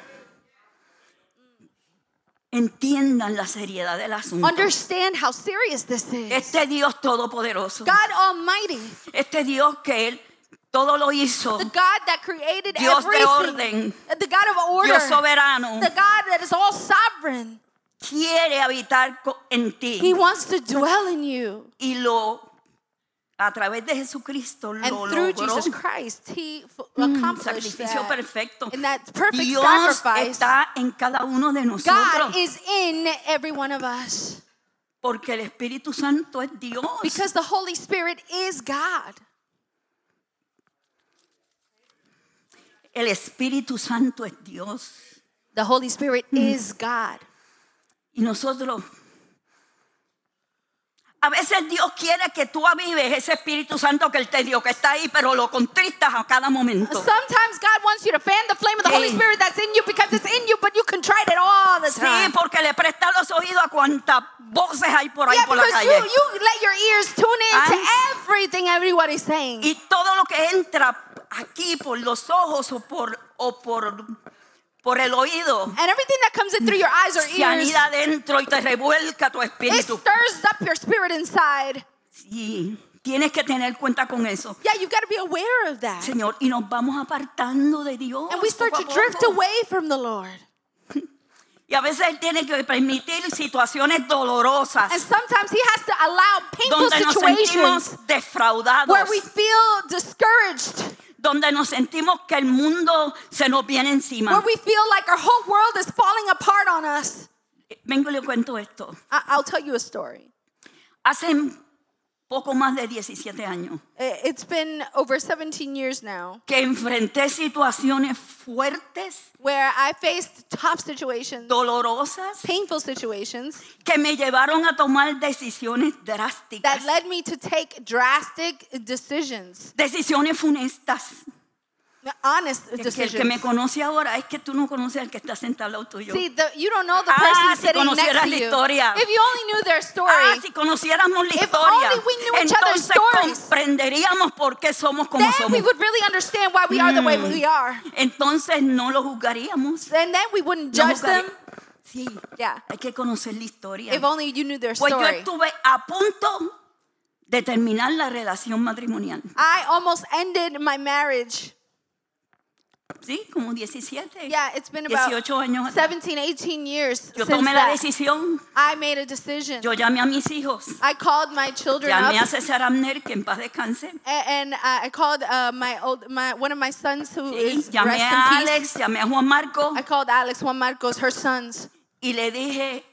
Entiendan la seriedad del asunto. Understand how serious this is. Este Dios todopoderoso. God Almighty, Este Dios que Él todo lo hizo. the God that created Dios de everything, orden. the God of order, Dios soberano. the God that is all sovereign. Quiere habitar co- en ti. He wants to dwell in you. Y lo a través de Jesucristo And lo through logró. Jesus Christ, he f- Mm, accomplished sacrificio that. perfecto. And that perfect Dios sacrifice, está en cada uno de God nosotros. is in every one of us. Porque el Espíritu Santo es Dios. Because the Holy Spirit is God. El Espíritu Santo es Dios. The Holy Spirit is God. Y nosotros, a veces Dios quiere que tú avives ese Espíritu Santo que Él te dio, que está ahí, pero lo contristas a cada momento. Sometimes God wants you to fan the flame of the Holy Sí. Spirit that's in you because it's in you, but you contrite it all the Sí, time. porque le prestas los oídos a cuantas voces hay por ahí Yeah, por la because calle. you, you let your ears tune in to Ah. everything everybody's saying. Y todo lo que entra aquí por los ojos o por, o por, por el oído, And everything that comes in through your eyes or se ears, anida adentro y te revuelca tu it espíritu. stirs up your spirit inside. Sí, tienes que tener cuenta con eso. Yeah, you've got to be aware of that. Señor, y nos vamos apartando de Dios. And we start poco to a drift poco. away from the Lord. Y a veces Él tiene que permitir situaciones dolorosas And sometimes He has to allow painful donde nos situations sentimos defraudados, where we feel discouraged, donde nos sentimos que el mundo se nos viene encima. where we feel like our whole world is falling apart on us. Vengo y le cuento esto. I- I'll tell you a story. Hace poco más de diecisiete años I- It's been over seventeen years now que enfrenté situaciones fuertes, where I faced tough situations, dolorosas, painful situations que me llevaron a tomar decisiones that drásticas, led me to take drastic decisions, decisiones funestas. honest Que el que me decisions. conoce ahora es que tú no conoces al que está sentado al lado tuyo. See, the, you don't know the Ah, person si sitting next conocieras to la you. historia. If you only knew their story, Ah, si conociéramos la If historia, only we knew each other's entonces stories. comprenderíamos por qué somos como then we somos. would really understand why we are the way Mm. we are. Entonces no lo juzgaríamos. And then we wouldn't No judge them. juzgarí- Sí, Yeah. hay que conocer la historia. If only you knew their Pues yo story. estuve a punto de terminar la relación matrimonial. I almost ended my marriage. Sí, como diecisiete, Yeah, it's been about dieciocho años atrás. seventeen, eighteen years Yo since tomé la that. decisión, I made a decision. yo llamé a mis hijos, I called my children llamé a up, César Abner, que en paz descanse. a- and uh, I called uh, my old, my one of my sons who Sí, is llamé rest a in peace. Alex, llamé a Juan Marco I called Alex, Juan Marcos, her sons, y le dije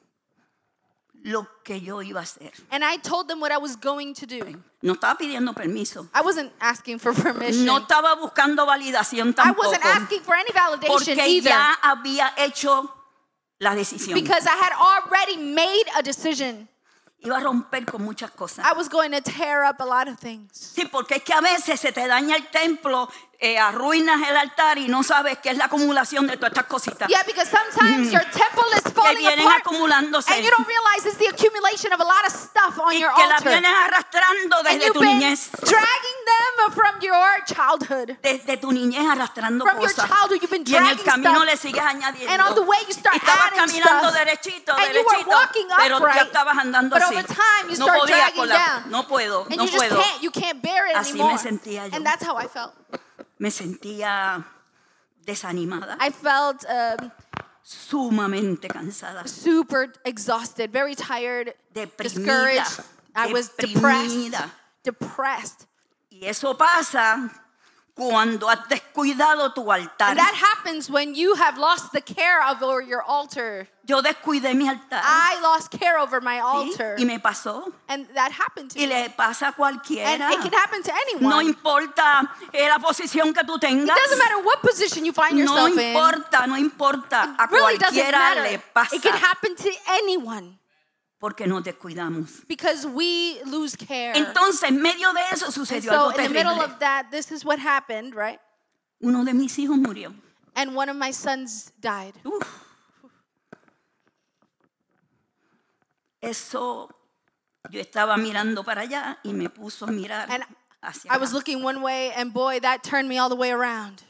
lo que yo iba a hacer. and I told them what I was going to do. No estaba pidiendo permiso. I wasn't asking for permission. No estaba buscando validación I tampoco. wasn't asking for any validation Porque either. ya había hecho la decisión. Because I had already made a decision. Iba a romper con muchas cosas. I was going to tear up a lot of things. Sí, porque es que a veces se te daña el templo, eh, arruinas el altar y no sabes qué es la acumulación de todas estas cositas. Yeah, because sometimes your temple is Que falling vienen apart acumulándose. and you don't realize it's the accumulation of a lot of stuff on Y your que la altar. vienes arrastrando And desde you've tu been niñez. dragging them from your childhood. Desde tu niñez arrastrando From your cosas. childhood, you've been Y en el dragging camino stuff. le sigues añadiendo. And on the way, you start y estabas adding caminando stuff. derechito, And you were derechito. walking Pero ya upright. estabas andando But así. over time, you no start podía dragging con la, down. no puedo, And no you just puedo. can't, you can't bear it Así anymore. me sentía yo. And that's how I felt. Me sentía desanimada, I felt um, sumamente cansada, super exhausted, very tired, deprimida, discouraged. I was depressed. deprimida. Depressed. Y eso pasa cuando has descuidado tu altar. And that happens when you have lost the care of over your altar. Yo descuidé mi altar. I lost care over my ¿sí? altar. Y me pasó. And that happened to Y me. le pasa a And cualquiera. it can happen to anyone. No importa eh, la posición que tú It tengas. doesn't matter what position you find No yourself in. importa, no importa. A It really doesn't cualquiera matter. le pasa. It can happen to anyone Porque nos descuidamos. because we lose care. Entonces, en medio de eso And sucedió so algo in the middle terrible. of that, this is what happened, right? Uno de mis hijos murió. And one of my sons died. Uf. Eso Yo estaba mirando para allá y me puso a mirar And hacia I was acá. looking one way, and boy, that turned me all the way around.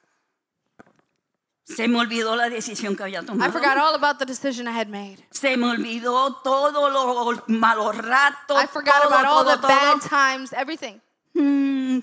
Se me olvidó la decisión que había I tomado. forgot all about the decision I had made. Se me olvidó todos los malos ratos. I forgot todo, about all todo, the todo. bad times, everything. Mm.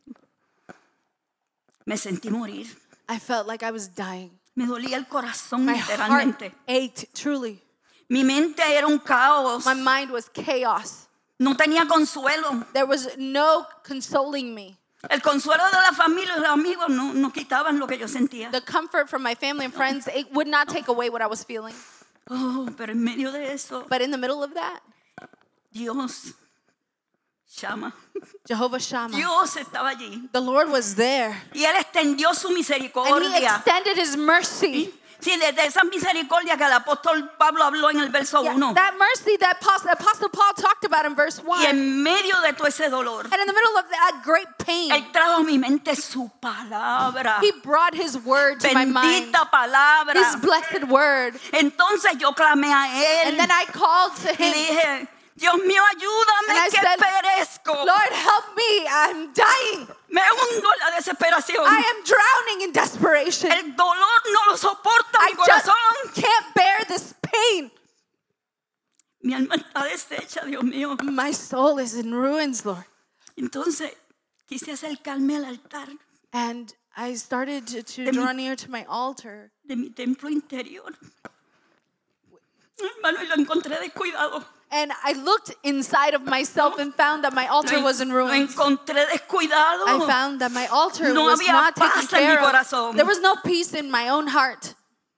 Me sentí morir. I felt like I was dying. Me dolía el corazón My heart literalmente. ached, truly. Mi mente era un caos. My mind was chaos. No tenía consuelo. There was no consoling me. El consuelo de la familia y los amigos no, no quitaban lo que yo sentía. The comfort from my family and friends, it would not take away what I was feeling. Oh, pero en medio de eso, But in the middle of that, Dios, Shama, Jehovah Shammah, Dios estaba allí. the Lord was there. Y Él extendió su And he misericordia. extended his mercy. Sí, desde esa misericordia que el apóstol Pablo habló en el verso Yeah, uno. that mercy that Apostle, Apostle Paul talked about in verse Y one. en medio de todo ese dolor, And in the middle of that great pain, Él trajo a mi mente su palabra. he brought his word to my mind. Bendita palabra. His blessed word. Entonces yo clamé a Él. And then I called to Y him. dije, Dios mío, And ayúdame I que said, perezco. Lord, help me. I'm dying. Me hundo en la desesperación. I am drowning in desperation. El dolor no lo soporta I mi just corazón. can't bear this pain. Mi alma está deshecha, Dios mío. My soul is in ruins, Lord. Entonces quise acercarme al altar And I started to, to De mi- draw near to my altar. de mi templo interior. Hermano, y lo encontré descuidado. And I looked inside of myself and found that my altar Lo, was in lo ruins. encontré descuidado. I found that my altar No was había not taken paz en mi care of. corazón. There was no peace in my own heart.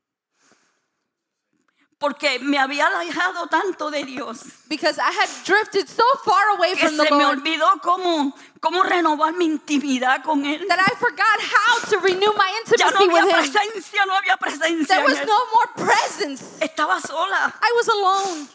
Porque me había alejado tanto de Dios Because I had drifted so far away que from the se me Lord olvidó cómo, cómo renovar mi intimidad con Él. that I forgot how to renew my Ya no intimacy había with Him. presencia, no había presencia. There en was Él. no more presence. Estaba sola. I was alone.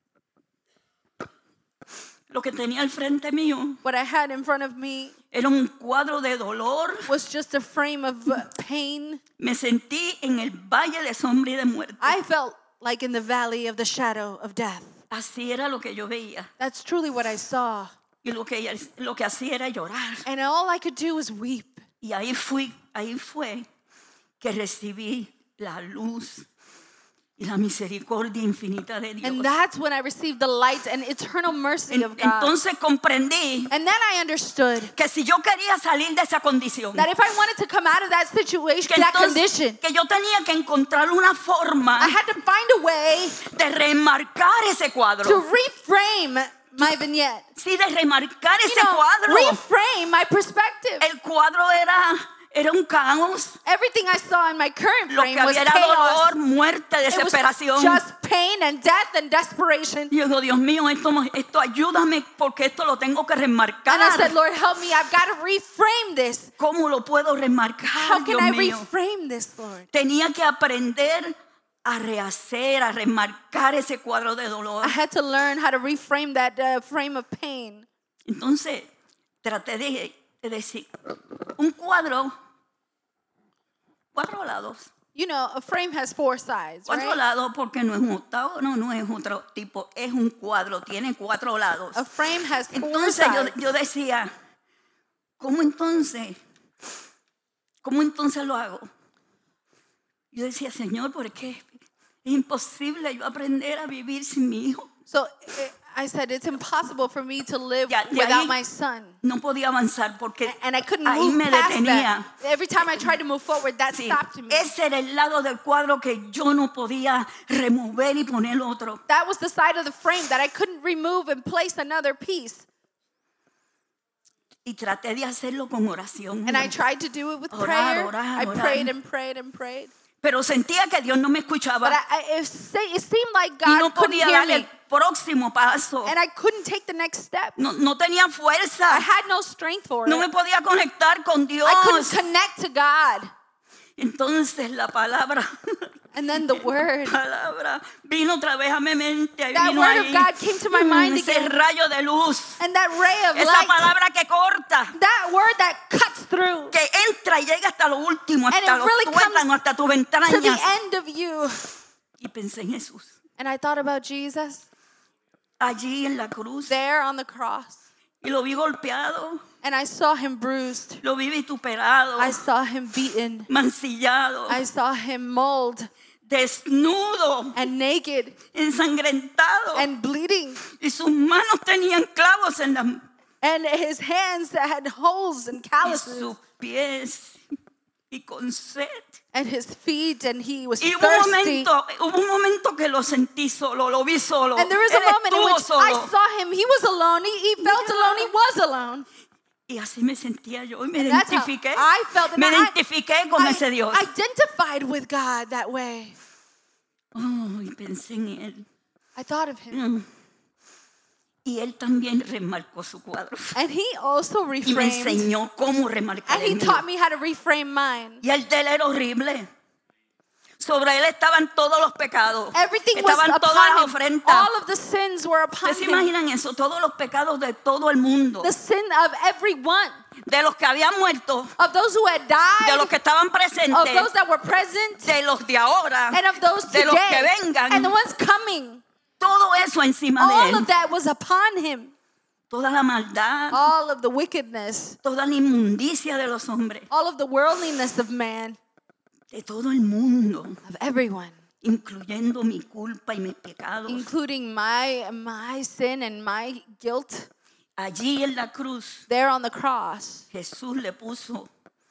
Lo que tenía al frente mío What I had in front of me era un cuadro de dolor. was just a frame of uh, pain. Me sentí en el valle de sombra y de muerte. I felt like in the valley of the shadow of death. Así era lo que yo veía. That's truly what I saw. Y lo que, lo que hacía era llorar. And all I could do was weep. Y ahí, fui, ahí fue que recibí la luz y la misericordia infinita de Dios. And that's when I received the light and eternal mercy En- of God. entonces comprendí And then I understood que si yo quería salir de esa condición, that if I wanted to come out of that situation, que, that entonces- condition, que yo tenía que encontrar una forma I had to find a way de remarcar ese cuadro. to reframe my vignette. Sí, de remarcar You ese know, cuadro. reframe my perspective. El cuadro era, era un caos. Everything I saw in my current Lo frame que was había era chaos. dolor, muerte, It was desesperación. just pain and death and desperation. Y yo digo, Dios mío, esto, no- esto ayúdame porque esto lo tengo que remarcar. And I said, Lord, help me. I've got to reframe this. ¿Cómo lo puedo remarcar, How can Dios I mío? reframe this, Lord? Tenía que aprender a rehacer, a remarcar ese cuadro de dolor. I had to learn how to reframe that uh, frame of pain. Entonces, traté de, de decir, un cuadro, cuatro lados. You know, a frame has four sides, Cuatro right? lados porque no es un octavo, no, no es otro tipo, es un cuadro, tiene cuatro lados. A frame has four Entonces yo, sides. yo decía, ¿cómo entonces? ¿Cómo entonces lo hago? Yo decía, Señor, ¿por qué? Es imposible yo aprender a vivir sin mi hijo. So eh, I said, it's impossible for me to live Ya, de without ahí- my son. No podía avanzar porque And I couldn't ahí move me past detenía. that. Every time I tried to move forward, that Sí, stopped me. ese era el lado del cuadro que yo no podía remover y poner otro. That was the side of the frame that I couldn't remove and place another piece. Y traté de hacerlo con oración. And I tried to do it with Orar, prayer. orar, I orar. prayed and prayed and prayed. Pero sentía que Dios no me escuchaba. But I, I, it, se- it seemed like Y God no couldn't podía hear darle el me. próximo paso. And I couldn't take the next step. No, no tenía I fuerza. had no strength for No me it. podía conectar con Dios. I couldn't connect to God. Entonces la palabra, And then the word. palabra vino otra vez a mi mente. ahí That vino word of ahí. God came to my mind Ese again. rayo de luz. And that ray of Esa light. palabra que corta. That word that cuts through Que entra y llega hasta lo último, And hasta it los really tuétanos, comes hasta tus to the entrañas. end of you. Y pensé en Jesús. And I thought about Jesus. allí en la cruz there on the cross. y lo vi golpeado, And I saw him bruised. lo vi vituperado, I saw him beaten. mancillado, I saw him mauled desnudo, and naked ensangrentado, and bleeding. y sus manos tenían clavos en las And his hands that had holes and y calluses. sus pies y con sed. And his feet, and he was Y hubo un thirsty. momento, hubo un momento que lo sentí solo, lo vi solo. And there was a Él moment in estuvo which solo. I saw him. He was alone. He, he felt alone. He was alone. Y así me sentía yo y me And that's how identifiqué. I felt. And Me I- identifiqué con I ese Dios. identified with God that way. Oh, y pensé en él. I thought of him. Mm. Y él también remarcó su cuadro. And he also Y me reframed. enseñó cómo remarcar And he el mío. taught me how to reframe mine. Y el de él era horrible. Sobre él estaban todos los pecados. Everything was Estaban todas upon las him. ofrendas. All of the sins were upon ¿Ustedes se him. imaginan eso? Todos los pecados de todo el mundo. The sin of everyone. De los que habían muerto. Of those who had De died. los que estaban Of presentes. those that were present. De los de ahora. And of those De los que today. vengan. And the ones coming. Todo eso encima de All él. of that was upon him. Toda la maldad. All of the wickedness. Toda la inmundicia de los hombres. All of the worldliness of man. De todo el mundo. Of everyone. Incluyendo mi culpa y mis pecados. Including my, my sin and my guilt. Allí en la cruz, There on the cross. Jesús le puso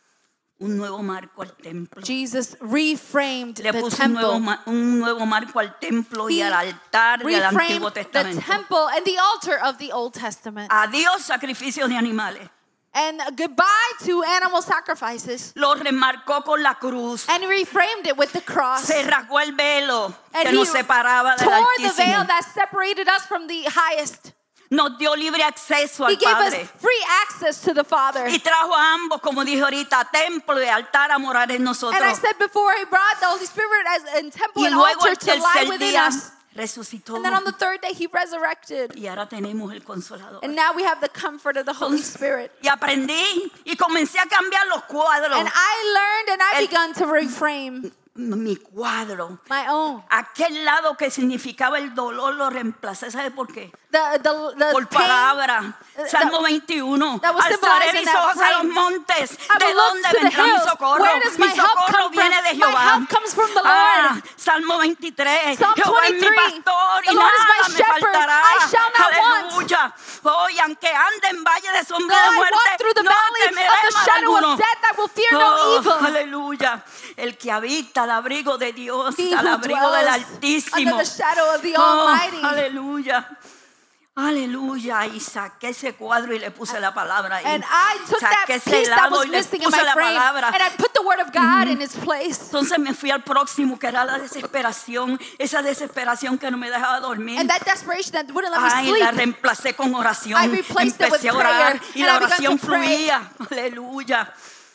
un nuevo marco al templo. Jesus reframed Le the puso un nuevo, temple. ma- un nuevo marco al templo y He al altar del reframed Antiguo the Testamento. temple and the altar of the Old Testament. Adiós sacrificios de animales. And goodbye to animal sacrifices. Lo remarcó con la cruz. And he reframed it with the cross. Se rasgó el velo And que he nos separaba del tore the veil Altísimo. that separated us from the highest. Nos dio libre acceso He al gave us Padre. free access to the Father. Y trajo a ambos, como dije ahorita, a templo y altar a morar en nosotros. And I said before, he brought the Holy Spirit as a temple Y and luego altar el to lie tercer within día us. resucitó. And then on the third day, he resurrected. Y ahora tenemos el Consolador. And now we have the comfort of the Holy Spirit. Y aprendí y comencé a cambiar los cuadros. And I learned and I El- begun to reframe Mi cuadro. my own. Aquel lado que significaba el dolor lo reemplacé. ¿Sabe por qué? The, the, the Por pain, palabra. uh, Salmo that- veintiuno. that was Alzaré symbolized in mis that ojos a los frame. montes. I ¿De will look dónde to the vendrá mi hills. socorro? Where does Mi my help socorro come viene from? de My Jehová. help comes from the Ah, Lord. Salmo veintitrés. Psalm Jehová es mi twenty-three. pastor y The Lord is my nada me shepherd. faltará. I shall not want. Aleluya. Hoy, aunque ande en valle de sombra Though de I muerte, walk through the no valley temeré of the mal shadow alguno. of death, I will fear no Oh, evil. aleluya. El que habita al abrigo de Dios, He al who abrigo del dwells Altísimo. under the shadow of the Oh, Almighty. aleluya. Aleluya. Y saqué ese cuadro y le puse la palabra ahí. And I took that Saqué ese piece that lado was y le missing in puse my la frame, palabra. and I put the word of God in its place. Entonces me fui al próximo, que era la desesperación. Esa desesperación que no me dejaba dormir. And that desperation that wouldn't let me Ay, la sleep. reemplacé con oración. I replaced it with Empecé a orar prayer, y and la I began oración to pray. fluía. Aleluya.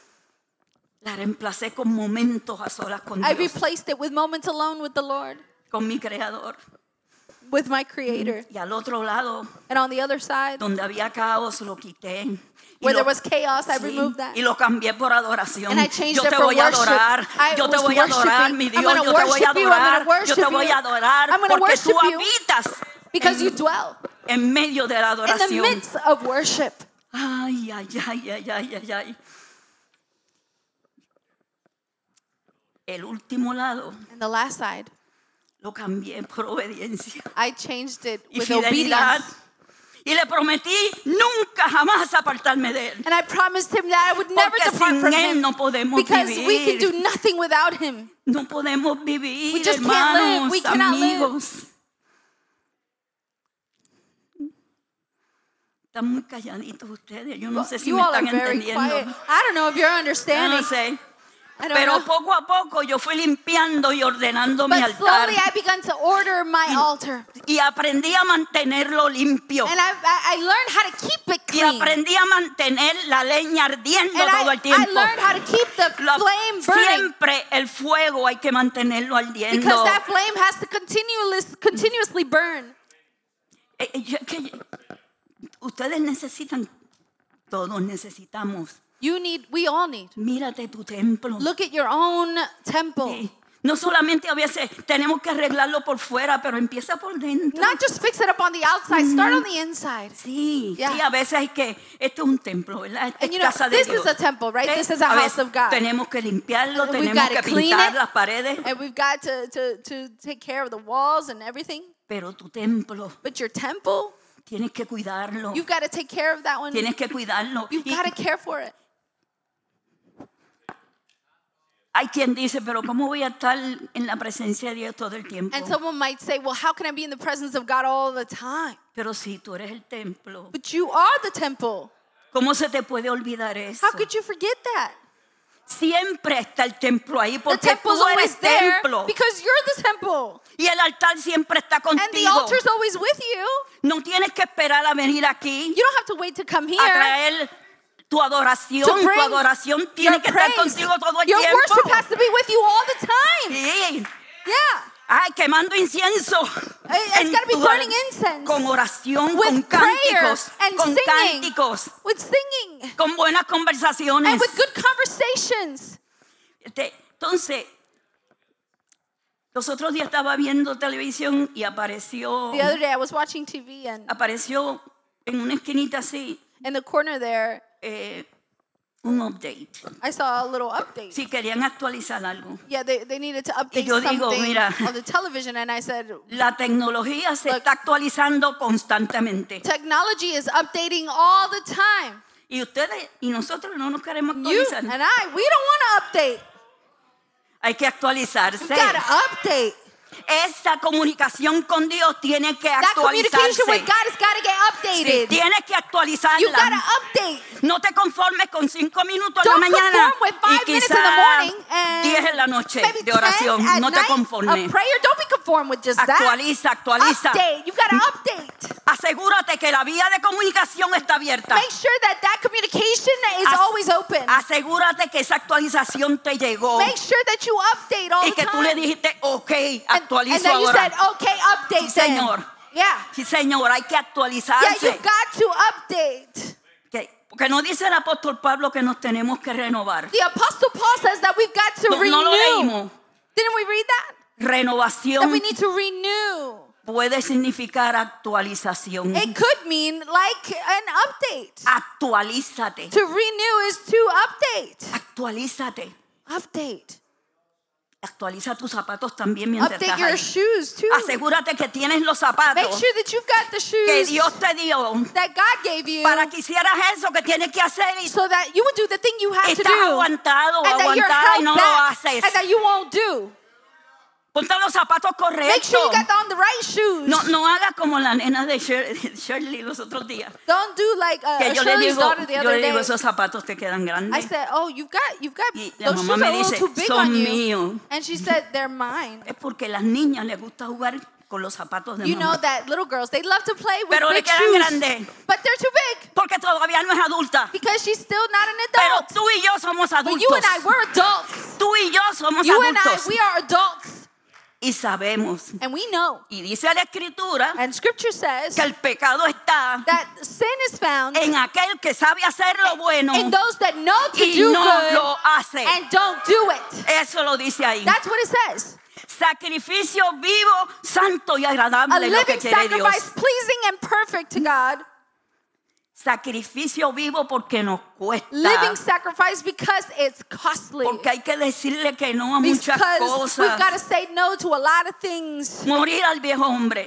La reemplacé con momentos a solas con I Dios, replaced it with moments alone with the Lord, con mi Creador. with my Creator. Y al otro lado, And on the other side, donde había caos, lo quité. Y where there lo- was chaos, I sí, removed that. y lo cambié por adoración. And I changed Yo it te for voy a worship. adorar. I Yo te was voy a adorar, worshiping. mi I'm Dios. gonna Yo te voy a worship you. I'm adorar. gonna worship Yo te voy you. a adorar. I'm gonna Porque tú worship you. habitas Because you dwell en medio de la in the adoración. midst of worship. Ay, ay, ay, ay, ay, ay, ay. El último lado And the last side, lo cambié por obediencia I changed it y with fidelidad. obedience. Y le prometí nunca jamás apartarme de él. And I promised him that I would never Porque depart sin from él him. no podemos Because we can vivir. do nothing without him. No podemos vivir, We just can't live. hermanos, We cannot live. amigos. Están muy calladitos ustedes. Yo no sé si You me all are están very entendiendo. quiet. I don't know if you're Yo understanding. no sé. I don't Pero know. poco a poco yo fui limpiando y ordenando mi But altar. slowly I began to order my altar. Y aprendí a mantenerlo limpio. And I, I, I learned how to keep it Y clean. aprendí a mantener la leña ardiendo And todo I, el tiempo. I learned how to keep the La- flame burning. siempre el fuego hay que mantenerlo ardiendo. Because that flame has to continuously, continuously burn. Eh, eh, yo- que- ustedes necesitan, todos necesitamos. You need, we all need. Mírate tu templo. Look at your own temple. Sí, No solamente a veces tenemos que arreglarlo por fuera, pero empieza por dentro. Not just fix it up on the outside, start on the inside. Sí, Yeah. sí, a veces hay que, esto es un templo, ¿verdad? Esta And es you know, casa de this Dios. is a temple, right? ¿Ok? This is a A house veces of God. tenemos que limpiarlo, And we've tenemos gotta que clean pintar it. las paredes, And we've got to, to, to take care of the walls and everything. pero tu templo But your temple, tienes que cuidarlo, you've got to take care of that one. tienes que cuidarlo. You've Y got to care for it. hay quien dice, pero ¿cómo voy a estar en la presencia de Dios todo el tiempo? And someone might say, well, how can I be in the presence of God all the time? Pero si tú eres el templo, But you are the temple. ¿cómo se te puede olvidar eso? How could you forget that? Siempre está el templo ahí The porque temple's tú always eres there templo. because you're the temple. Y el altar siempre está And the contigo. altar's always with you. No tienes que esperar a venir aquí You don't have to wait to come a here traer tu adoración. to Tu bring adoración your tiene que estar praise. contigo todo el Your tiempo. worship has to be with you all the time. Sí. Yeah. Ay, quemando incienso. It's en gotta be tu- burning incense. Con oración, With con prayer cánticos, and con singing. cánticos, With singing con buenas conversaciones. and with good conversations. Este, Entonces, los otros días estaba viendo televisión y apareció, The other day I was watching T V and apareció en una esquinita así in the corner there eh, un update. I saw a little update. Si querían actualizar algo. Yeah, they, they needed to update yo digo, something mira, on the television and I said, La tecnología se Look. está actualizando constantemente. technology is updating all the time. Y ustedes y nosotros no nos queremos You actualizar. and I, we don't want to update. Hay que actualizarse. We've got to update. Esa comunicación con Dios tiene que That communication with actualizarse. God has got to get Sí, updated. tienes que You got actualizarla. to update. No te conformes con cinco minutos en la Don't mañana conform with y five minutes in the quizás morning and diez en la noche maybe de oración. ten at No te night conformes. of prayer. Don't be conformed with just that. Actualiza, actualiza. Update. You got to update. Asegúrate que la vía de comunicación está abierta. Make sure that that communication is As- always open. Asegúrate que esa actualización te llegó Make sure that you update all y the que tú le time. dijiste, ok, And, actualizo and then you ahora. said, okay, update Sí, then. señor. Yeah. Sí, señor, hay que Yeah, actualizarse. you've got to update. Que- Porque no dice el apóstol Pablo que nos tenemos que renovar. The Apostle Paul says that we've got to No, renew. no lo leímos. Didn't we read that? That Renovación we need to renew. puede significar actualización. It could mean like an update. Actualízate. To renew is to update. Actualízate. Update. Actualiza tus zapatos también mientras Update estás your ahí. shoes too. Asegúrate que tienes los Make zapatos sure that you've got the que shoes Dios te dio that God gave you para que hicieras eso que tienes que hacer y so that you would do the thing you have to estás do. aguantado o And that you're aguantada y held no lo back. haces. And that you won't do. Ponte los zapatos Make sure you correctos. got on the right shoes. No, no hagas como la nena de Shir- Shirley los otros días. Don't do like uh, Que yo le Shirley's digo, daughter the yo other le digo, day. esos zapatos te quedan I grandes. said, oh, you've got, you've got, Y la those mamá shoes me are a little dice, too big "Son on you. míos." And she said, they're mine. Es porque las niñas les gusta jugar con los zapatos de You know mamá. that little girls, they love to play with Pero le big quedan shoes. grandes. But they're too big Porque todavía no es adulta. because she's still not an Pero adult. tú y yo somos But you adultos. and I, we're adults. Tú y yo somos You and I, adultos. we are adults. Y sabemos. And we know. Y dice la escritura And scripture says que el pecado está that sin is found en aquel que sabe hacer lo bueno in those that know to y do no good lo hace. and don't do it. Eso lo dice ahí. That's what it says. Sacrificio vivo, santo y A agradable lo que living quiere Dios. sacrifice pleasing and perfect to God. Sacrificio vivo porque nos cuesta. Living sacrifice because it's costly. Porque hay que decirle que no a muchas Because we've got to cosas. say no to a lot of things. Morir al viejo hombre.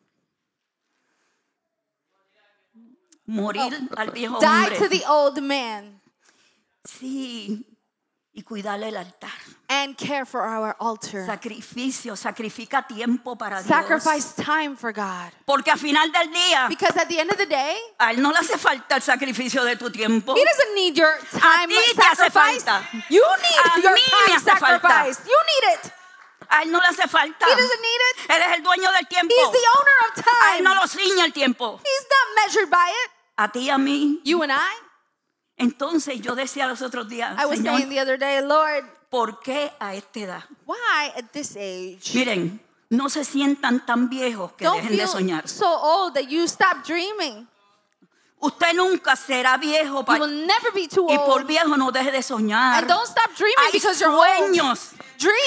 Morir al viejo Die hombre. to the old man Sí. Y cuidarle el altar. and care for our altar. Sacrificio, sacrifica tiempo para Dios. Sacrifice time for God. Porque al final del día, Because at the end of the day, a él no le hace falta el sacrificio de tu tiempo. He doesn't need your time ti te hace sacrifice. falta. You A need your mí me time hace falta. sacrifice. You need it. A él no le hace falta. He doesn't need it. Él es el dueño del tiempo. He's the owner of A él no time. lo ciñe el tiempo. He's not measured by it. A ti y a mí. You and I. Entonces yo decía los otros días, I was Señor, saying the other day, Lord, ¿por qué a esta edad? why at this age? Miren, no se sientan tan viejos que Don't dejen de feel soñar. so old that you stop dreaming. Usted nunca será viejo You pa- will never be too y por old. viejo no deje de soñar. And don't stop dreaming Hay because you're old. sueños. Dream.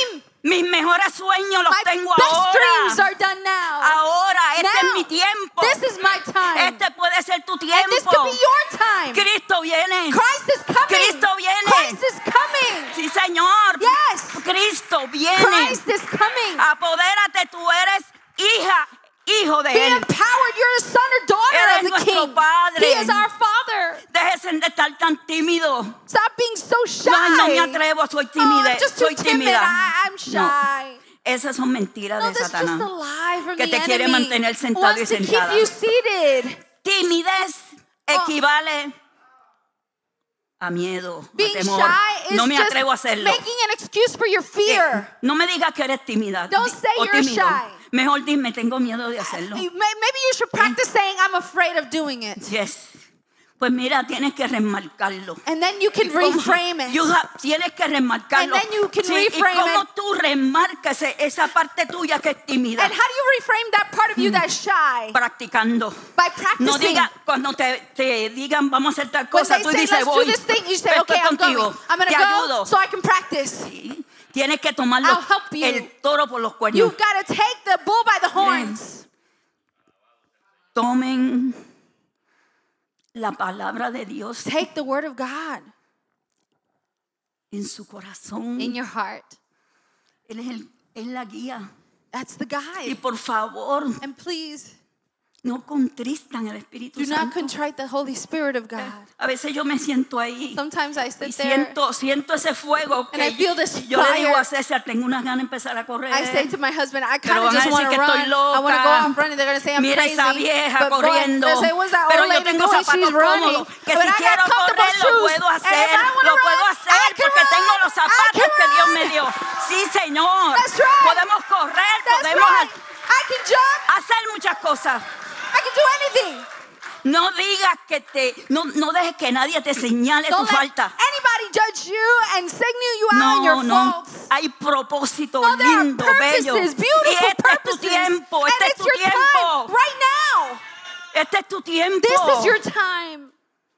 Mis mejores sueños los My tengo best dreams ahora. are done now. Ahora, este Now. es mi tiempo. This is my time. Este puede ser tu And this tiempo. could be your time. Cristo viene. Christ is coming. Cristo viene. Christ is coming. Sí, Señor. Yes. Cristo viene. Christ is coming. Apodérate, tú eres hija, hijo de Be Él. empowered. You're a son or daughter Él es of the nuestro King. Padre. He is our Father. Déjese de estar tan tímido. Stop being so shy. No, no me atrevo, soy Oh, tímida. I'm just too soy timid. tímida. I, I'm shy. Esas son mentiras No, de that's just a Satanás. lie from Que the te quiere enemy. mantener Who sentado y wants to keep sentada. you seated. Timidez equivale a miedo, a Being temor. shy is No me just atrevo a hacerlo. making an excuse for your fear. No me digas que eres tímida Don't di- say o you're tímido. shy. Mejor dime, tengo miedo de hacerlo. Maybe you should practice saying, I'm afraid of doing it. Yes. Pues mira, tienes que remarcarlo. And then you can ¿Cómo? reframe it. You have- tienes que remarcarlo. And then you can Sí, reframe ¿y cómo it. tú remarcas ese- esa parte tuya que es tímida? And how do you reframe that part of you that's shy? Practicando. By No practicing. diga, cuando te, te digan vamos a hacer tal When cosa, they tú say, dices let's do voy. this thing, you say, Estoy okay, I'm going. contigo. I'm going Te to go ayudo. so I can practice. Sí. Tienes que tomarlo I'll help you. el toro por los cuernos. You've got to take the bull by the horns. Tomen la palabra de Dios Take the word of God en su corazón. in your heart. Él es, el, es la guía. That's the Y guide. por favor, And please, no contristan el Espíritu do not Santo. contrite the Holy Spirit of God. A veces yo me siento ahí Sometimes I y sit there. siento, siento ese fuego. And I Que feel this yo le digo fire. a César, tengo unas ganas de empezar a correr. I say to my husband, I kind Pero of van a just want decir to que estoy run. I want to go loca. off running. They're going to say I'm Mira crazy. esa vieja But boy, corriendo. they say, what's that Pero old yo lady tengo doing? zapatos She's running. cómodos. Que But si I got quiero comfortable correr, lo shoes. puedo And hacer. if I want Lo to puedo run, hacer I can porque tengo run. los I zapatos can que Dios me run. dio. Sí, Señor. That's right. Podemos correr, That's podemos right. I can jump. hacer muchas cosas. I can do anything. No digas que te, no, no dejes que nadie te señale Don't tu let falta. anybody judge you and signal you out on No, your no, faults. hay propósito No, there are lindo, bello. purposes, Y beautiful este es tu purposes. tiempo, And este es it's tu your time tiempo. right now. Este es tu tiempo. This is your time.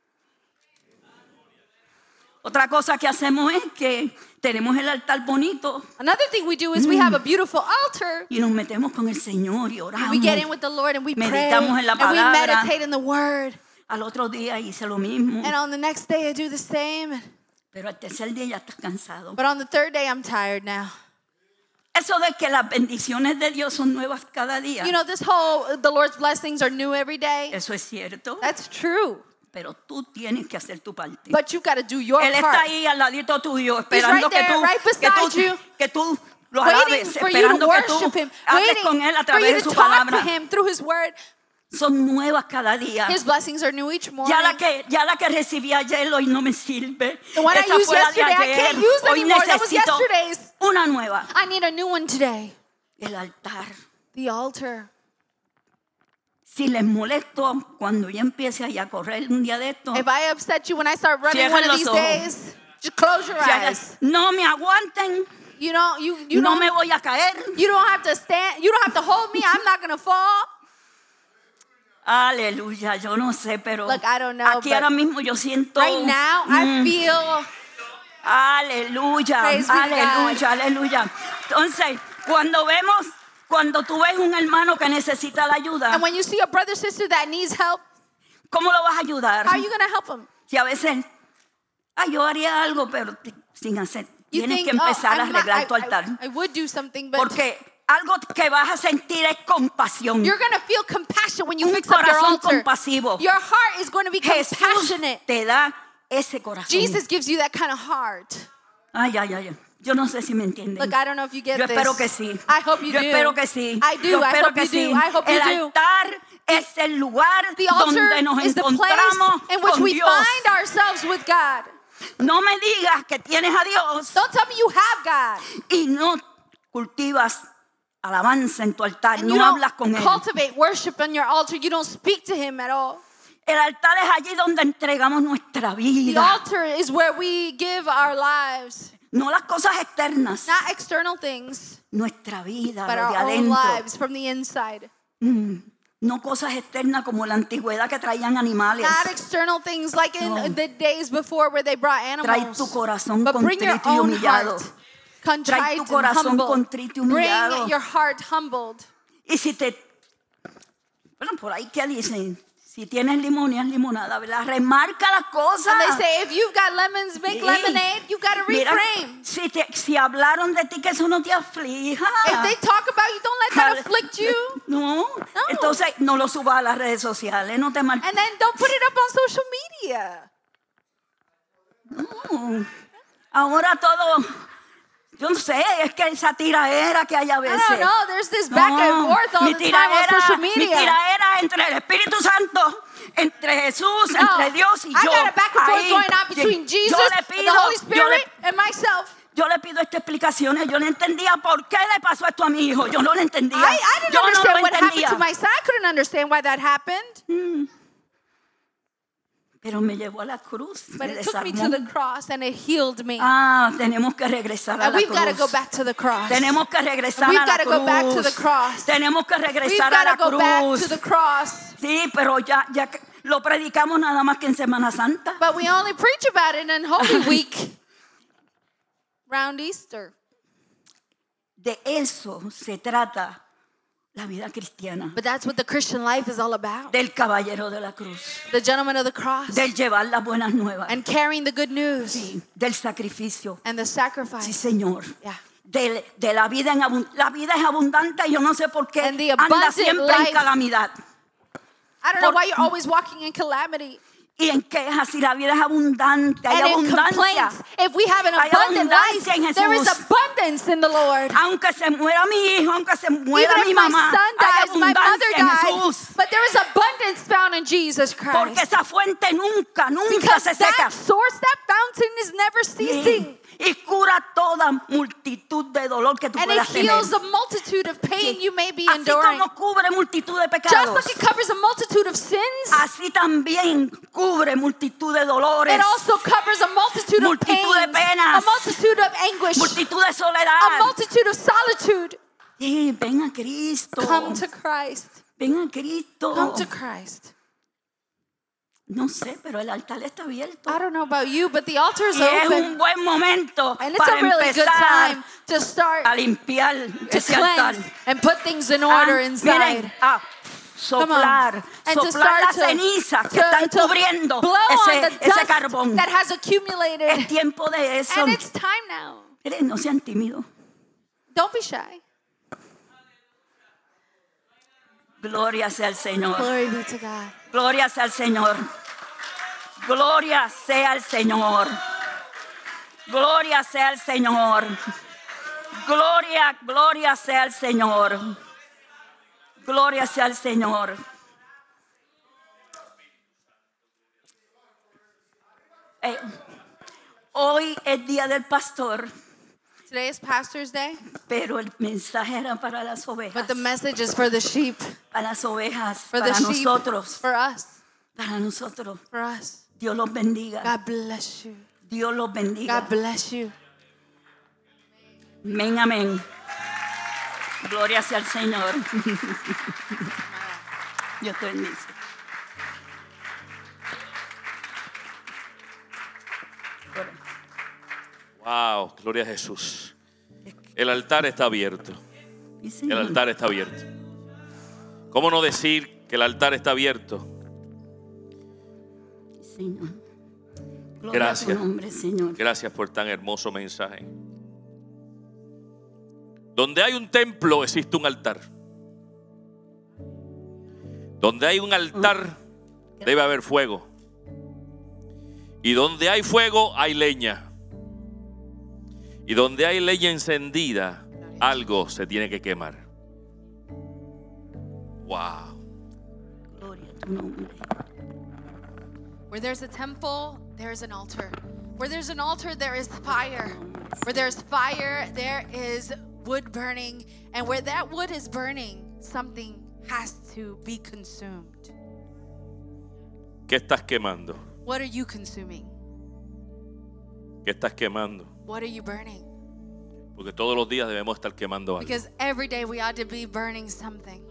Otra cosa que hacemos es que tenemos el altar bonito Another thing we do is we have a beautiful altar. y nos metemos con el Señor y oramos. We get in with the Lord and we pray Meditamos en la and we palabra. meditate in the word. Al otro día hice lo mismo, And on the next day I do the same. pero al tercer día ya estás cansado. But on the third day I'm tired now. Eso de que las bendiciones de Dios son nuevas cada día, You know, this whole the Lord's blessings are new every day. eso es cierto, That's true. pero tú tienes que hacer tu parte. But you got to do your Él está part. ahí al ladito tuyo, esperando right there, que, tú, right que, beside tú, you. que tú lo Waiting alabes, for you to esperando que tú worship Him. hables Waiting con Él a for través you de to su talk palabra. to Him through His word. Son nuevas cada día. His blessings are new each morning. Ya la que ya la que recibí ayer hoy no me sirve. The one I Esa used fue la de yesterday, I ayer. can't use Hoy anymore. That was necesito yesterday's. una nueva. I need a new one today. El altar. The altar. Si les molesto cuando ya empiece ahí a correr un día de estos, If I upset you when I start running Cierren one of los these ojos. days, just close your si hagan- eyes. no me aguanten, You know, you you no don't me voy a caer. you don't have to stand. You don't have to hold me. I'm not gonna fall. Aleluya, yo no sé, pero Look, I don't know, aquí but ahora mismo yo siento. Right now, I mm, feel. Aleluya, Praise be to aleluya, aleluya. Entonces, cuando vemos, cuando tú ves un hermano que necesita la ayuda, And when you see a brother sister that needs help, ¿cómo lo vas a ayudar? how are you gonna help them? Si a veces, ah, yo haría algo, pero te- sin hacer. You Tienes think, que empezar oh, a I'm not- arreglar I, tu altar. I, I would do something, but Porque algo que vas a sentir es compasión. you're gonna feel compassion when you Un fix up your corazón altar. compasivo. Your heart is going to be Jesús compassionate. te da ese corazón. Jesus gives you that kind of heart. Ay, ay, ay. Yo no sé si me entienden. Look, I don't know if you get Yo this. espero que sí. I hope you Yo do. espero que sí. I do. Yo I espero hope que you sí. do. I hope El you do. altar es el lugar The altar donde nos is the place encontramos in which con we Dios. find ourselves with God. No me digas que tienes a Dios Don't tell me you have God. y no cultivas alabanza en tu altar, And no you don't hablas con Él. cultivate worship on your altar. You don't speak to Him at all. El altar es allí donde entregamos nuestra The vida, altar is where we give our lives, no las cosas externas, not external things, nuestra vida, but lo de our own adentro. lives from the inside. No cosas externas como la antigüedad que traían animales. Not external things like in No. the days before where they brought Trae animals. tu corazón But bring your contrito y own humillado. heart. Trae contrite tu and corazón humble. contrito y humillado. Bring your heart humbled. Y si te, bueno, por ahí que dicen, si tienes limón y es limonada, ¿verdad? Remarca las cosas. And they say, if you've got lemons, make Sí. lemonade. You got to Mira, reframe. si, te, si hablaron de ti, que eso no te aflija. If they talk about you, don't let that afflict you. No, entonces no lo subas a las redes sociales, no te mal. And then don't put it up on social media. No. Ahora todo, yo no sé, es que esa tiraera que hay a I veces. don't know. There's this back and No, forth all mi the time on tiraera, social mi media. tiraera entre el Espíritu Santo, entre Jesús, No, entre Dios y I yo. got a back and forth Ahí, going on between yo Jesus, le and pido, the Holy yo le- Spirit, and myself. Yo le pido estas explicaciones. Yo no entendía por qué le pasó esto a mi hijo. Yo no lo entendía. I, I didn't yo no understand lo what happened entendía. to my son. I couldn't understand why that happened. Pero me llevó a la cruz. But me it took me desarmó. to the cross and it healed me. Ah, tenemos que regresar a And la we've got to cruz. go back to the cross. Tenemos que regresar We've a la got to go back to the cruz. cross. Tenemos que We've regresar a got la to go back to cruz. the cross. Sí, pero ya, ya que- lo predicamos nada más que en Semana Santa. But we only preach about it in Holy Week, round Easter. De eso se trata la vida cristiana. But that's what the Christian life is all about. Del caballero de la cruz. The gentleman of the cross. Del llevar las buenas nuevas. And carrying the good news. Sí, del sacrificio. And the Sí, sacrifice. Señor. Yeah. De, de la vida en abundancia. La vida es abundante y yo no sé por qué And the anda abundant siempre life. en calamidad. I don't know Por- why you're always walking in calamity Y en quejas, si la vida es abundante, hay and in abundancia. complaints. If we have an Hay abundant life, abundancia en there is Jesús. abundance in the Lord. Aunque se muera mi hijo, aunque se muera Even mi if my mamá, son hay dies, my mother abundancia en dies, Jesús. but there is abundance found in Jesus Porque Christ. esa fuente nunca, nunca Because se seca. that source, that fountain is never ceasing. Y cura toda multitud de dolor que tú And it puedas tener. heals a multitude of pain you may be Así enduring. como cubre multitud de Just pecados, like it covers a multitude of sins, así también cubre multitud de dolores, it also covers a multitude of pains, multitud de penas, a multitude of anguish, multitud de a soledad. multitude of solitude. Sí, ven a Cristo. Come to Christ. Ven a Cristo. Come to Christ. No sé, pero el altar está abierto. I don't know about you, but the altar is Y es open. un buen momento And it's para a really good empezar time to start a limpiar to ese altar. cleanse and put things in Ah, order miren, inside. ah, Come on. soplar, And to soplar start las to, cenizas que to- están to cubriendo blow on ese, the ese dust carbón. that has accumulated. Es tiempo de eso. And it's time now. Miren, no sean tímidos. Don't be shy. Gloria sea al Señor. Glory be to God. Gloria sea al Señor. Gloria sea al Señor. Gloria sea al Señor. Gloria, gloria sea al Señor. Gloria sea al Señor. Eh, hoy es día del pastor, Today is Pastor's Day, pero el mensaje era para las ovejas. but the message is for the sheep, Para las ovejas, for the para sheep, nosotros, for us, para nosotros. for us. Dios los bendiga. God bless you. Dios los bendiga. God bless you. Amén, amén. Gloria sea al Señor. Dios te bendice. Wow, gloria a Jesús. El altar está abierto. Sí, El Señor. altar está abierto. ¿Cómo no decir que el altar está abierto? Señor. Gloria Gracias. a tu nombre, Señor. Gracias por tan hermoso mensaje. Donde hay un templo existe un altar. Donde hay un altar debe haber fuego. Y donde hay fuego hay leña. Y donde hay leña encendida, algo se tiene que quemar. Wow. Gloria a tu nombre. Where there's a temple, there is an altar. Where there's an altar, there is fire. Where there's fire, there is wood burning. And where that wood is burning, something has to be consumed. ¿Qué estás quemando? What are you consuming? ¿Qué estás quemando? What are you burning? Porque todos los días debemos estar quemando algo. Because every day we ought to be burning something.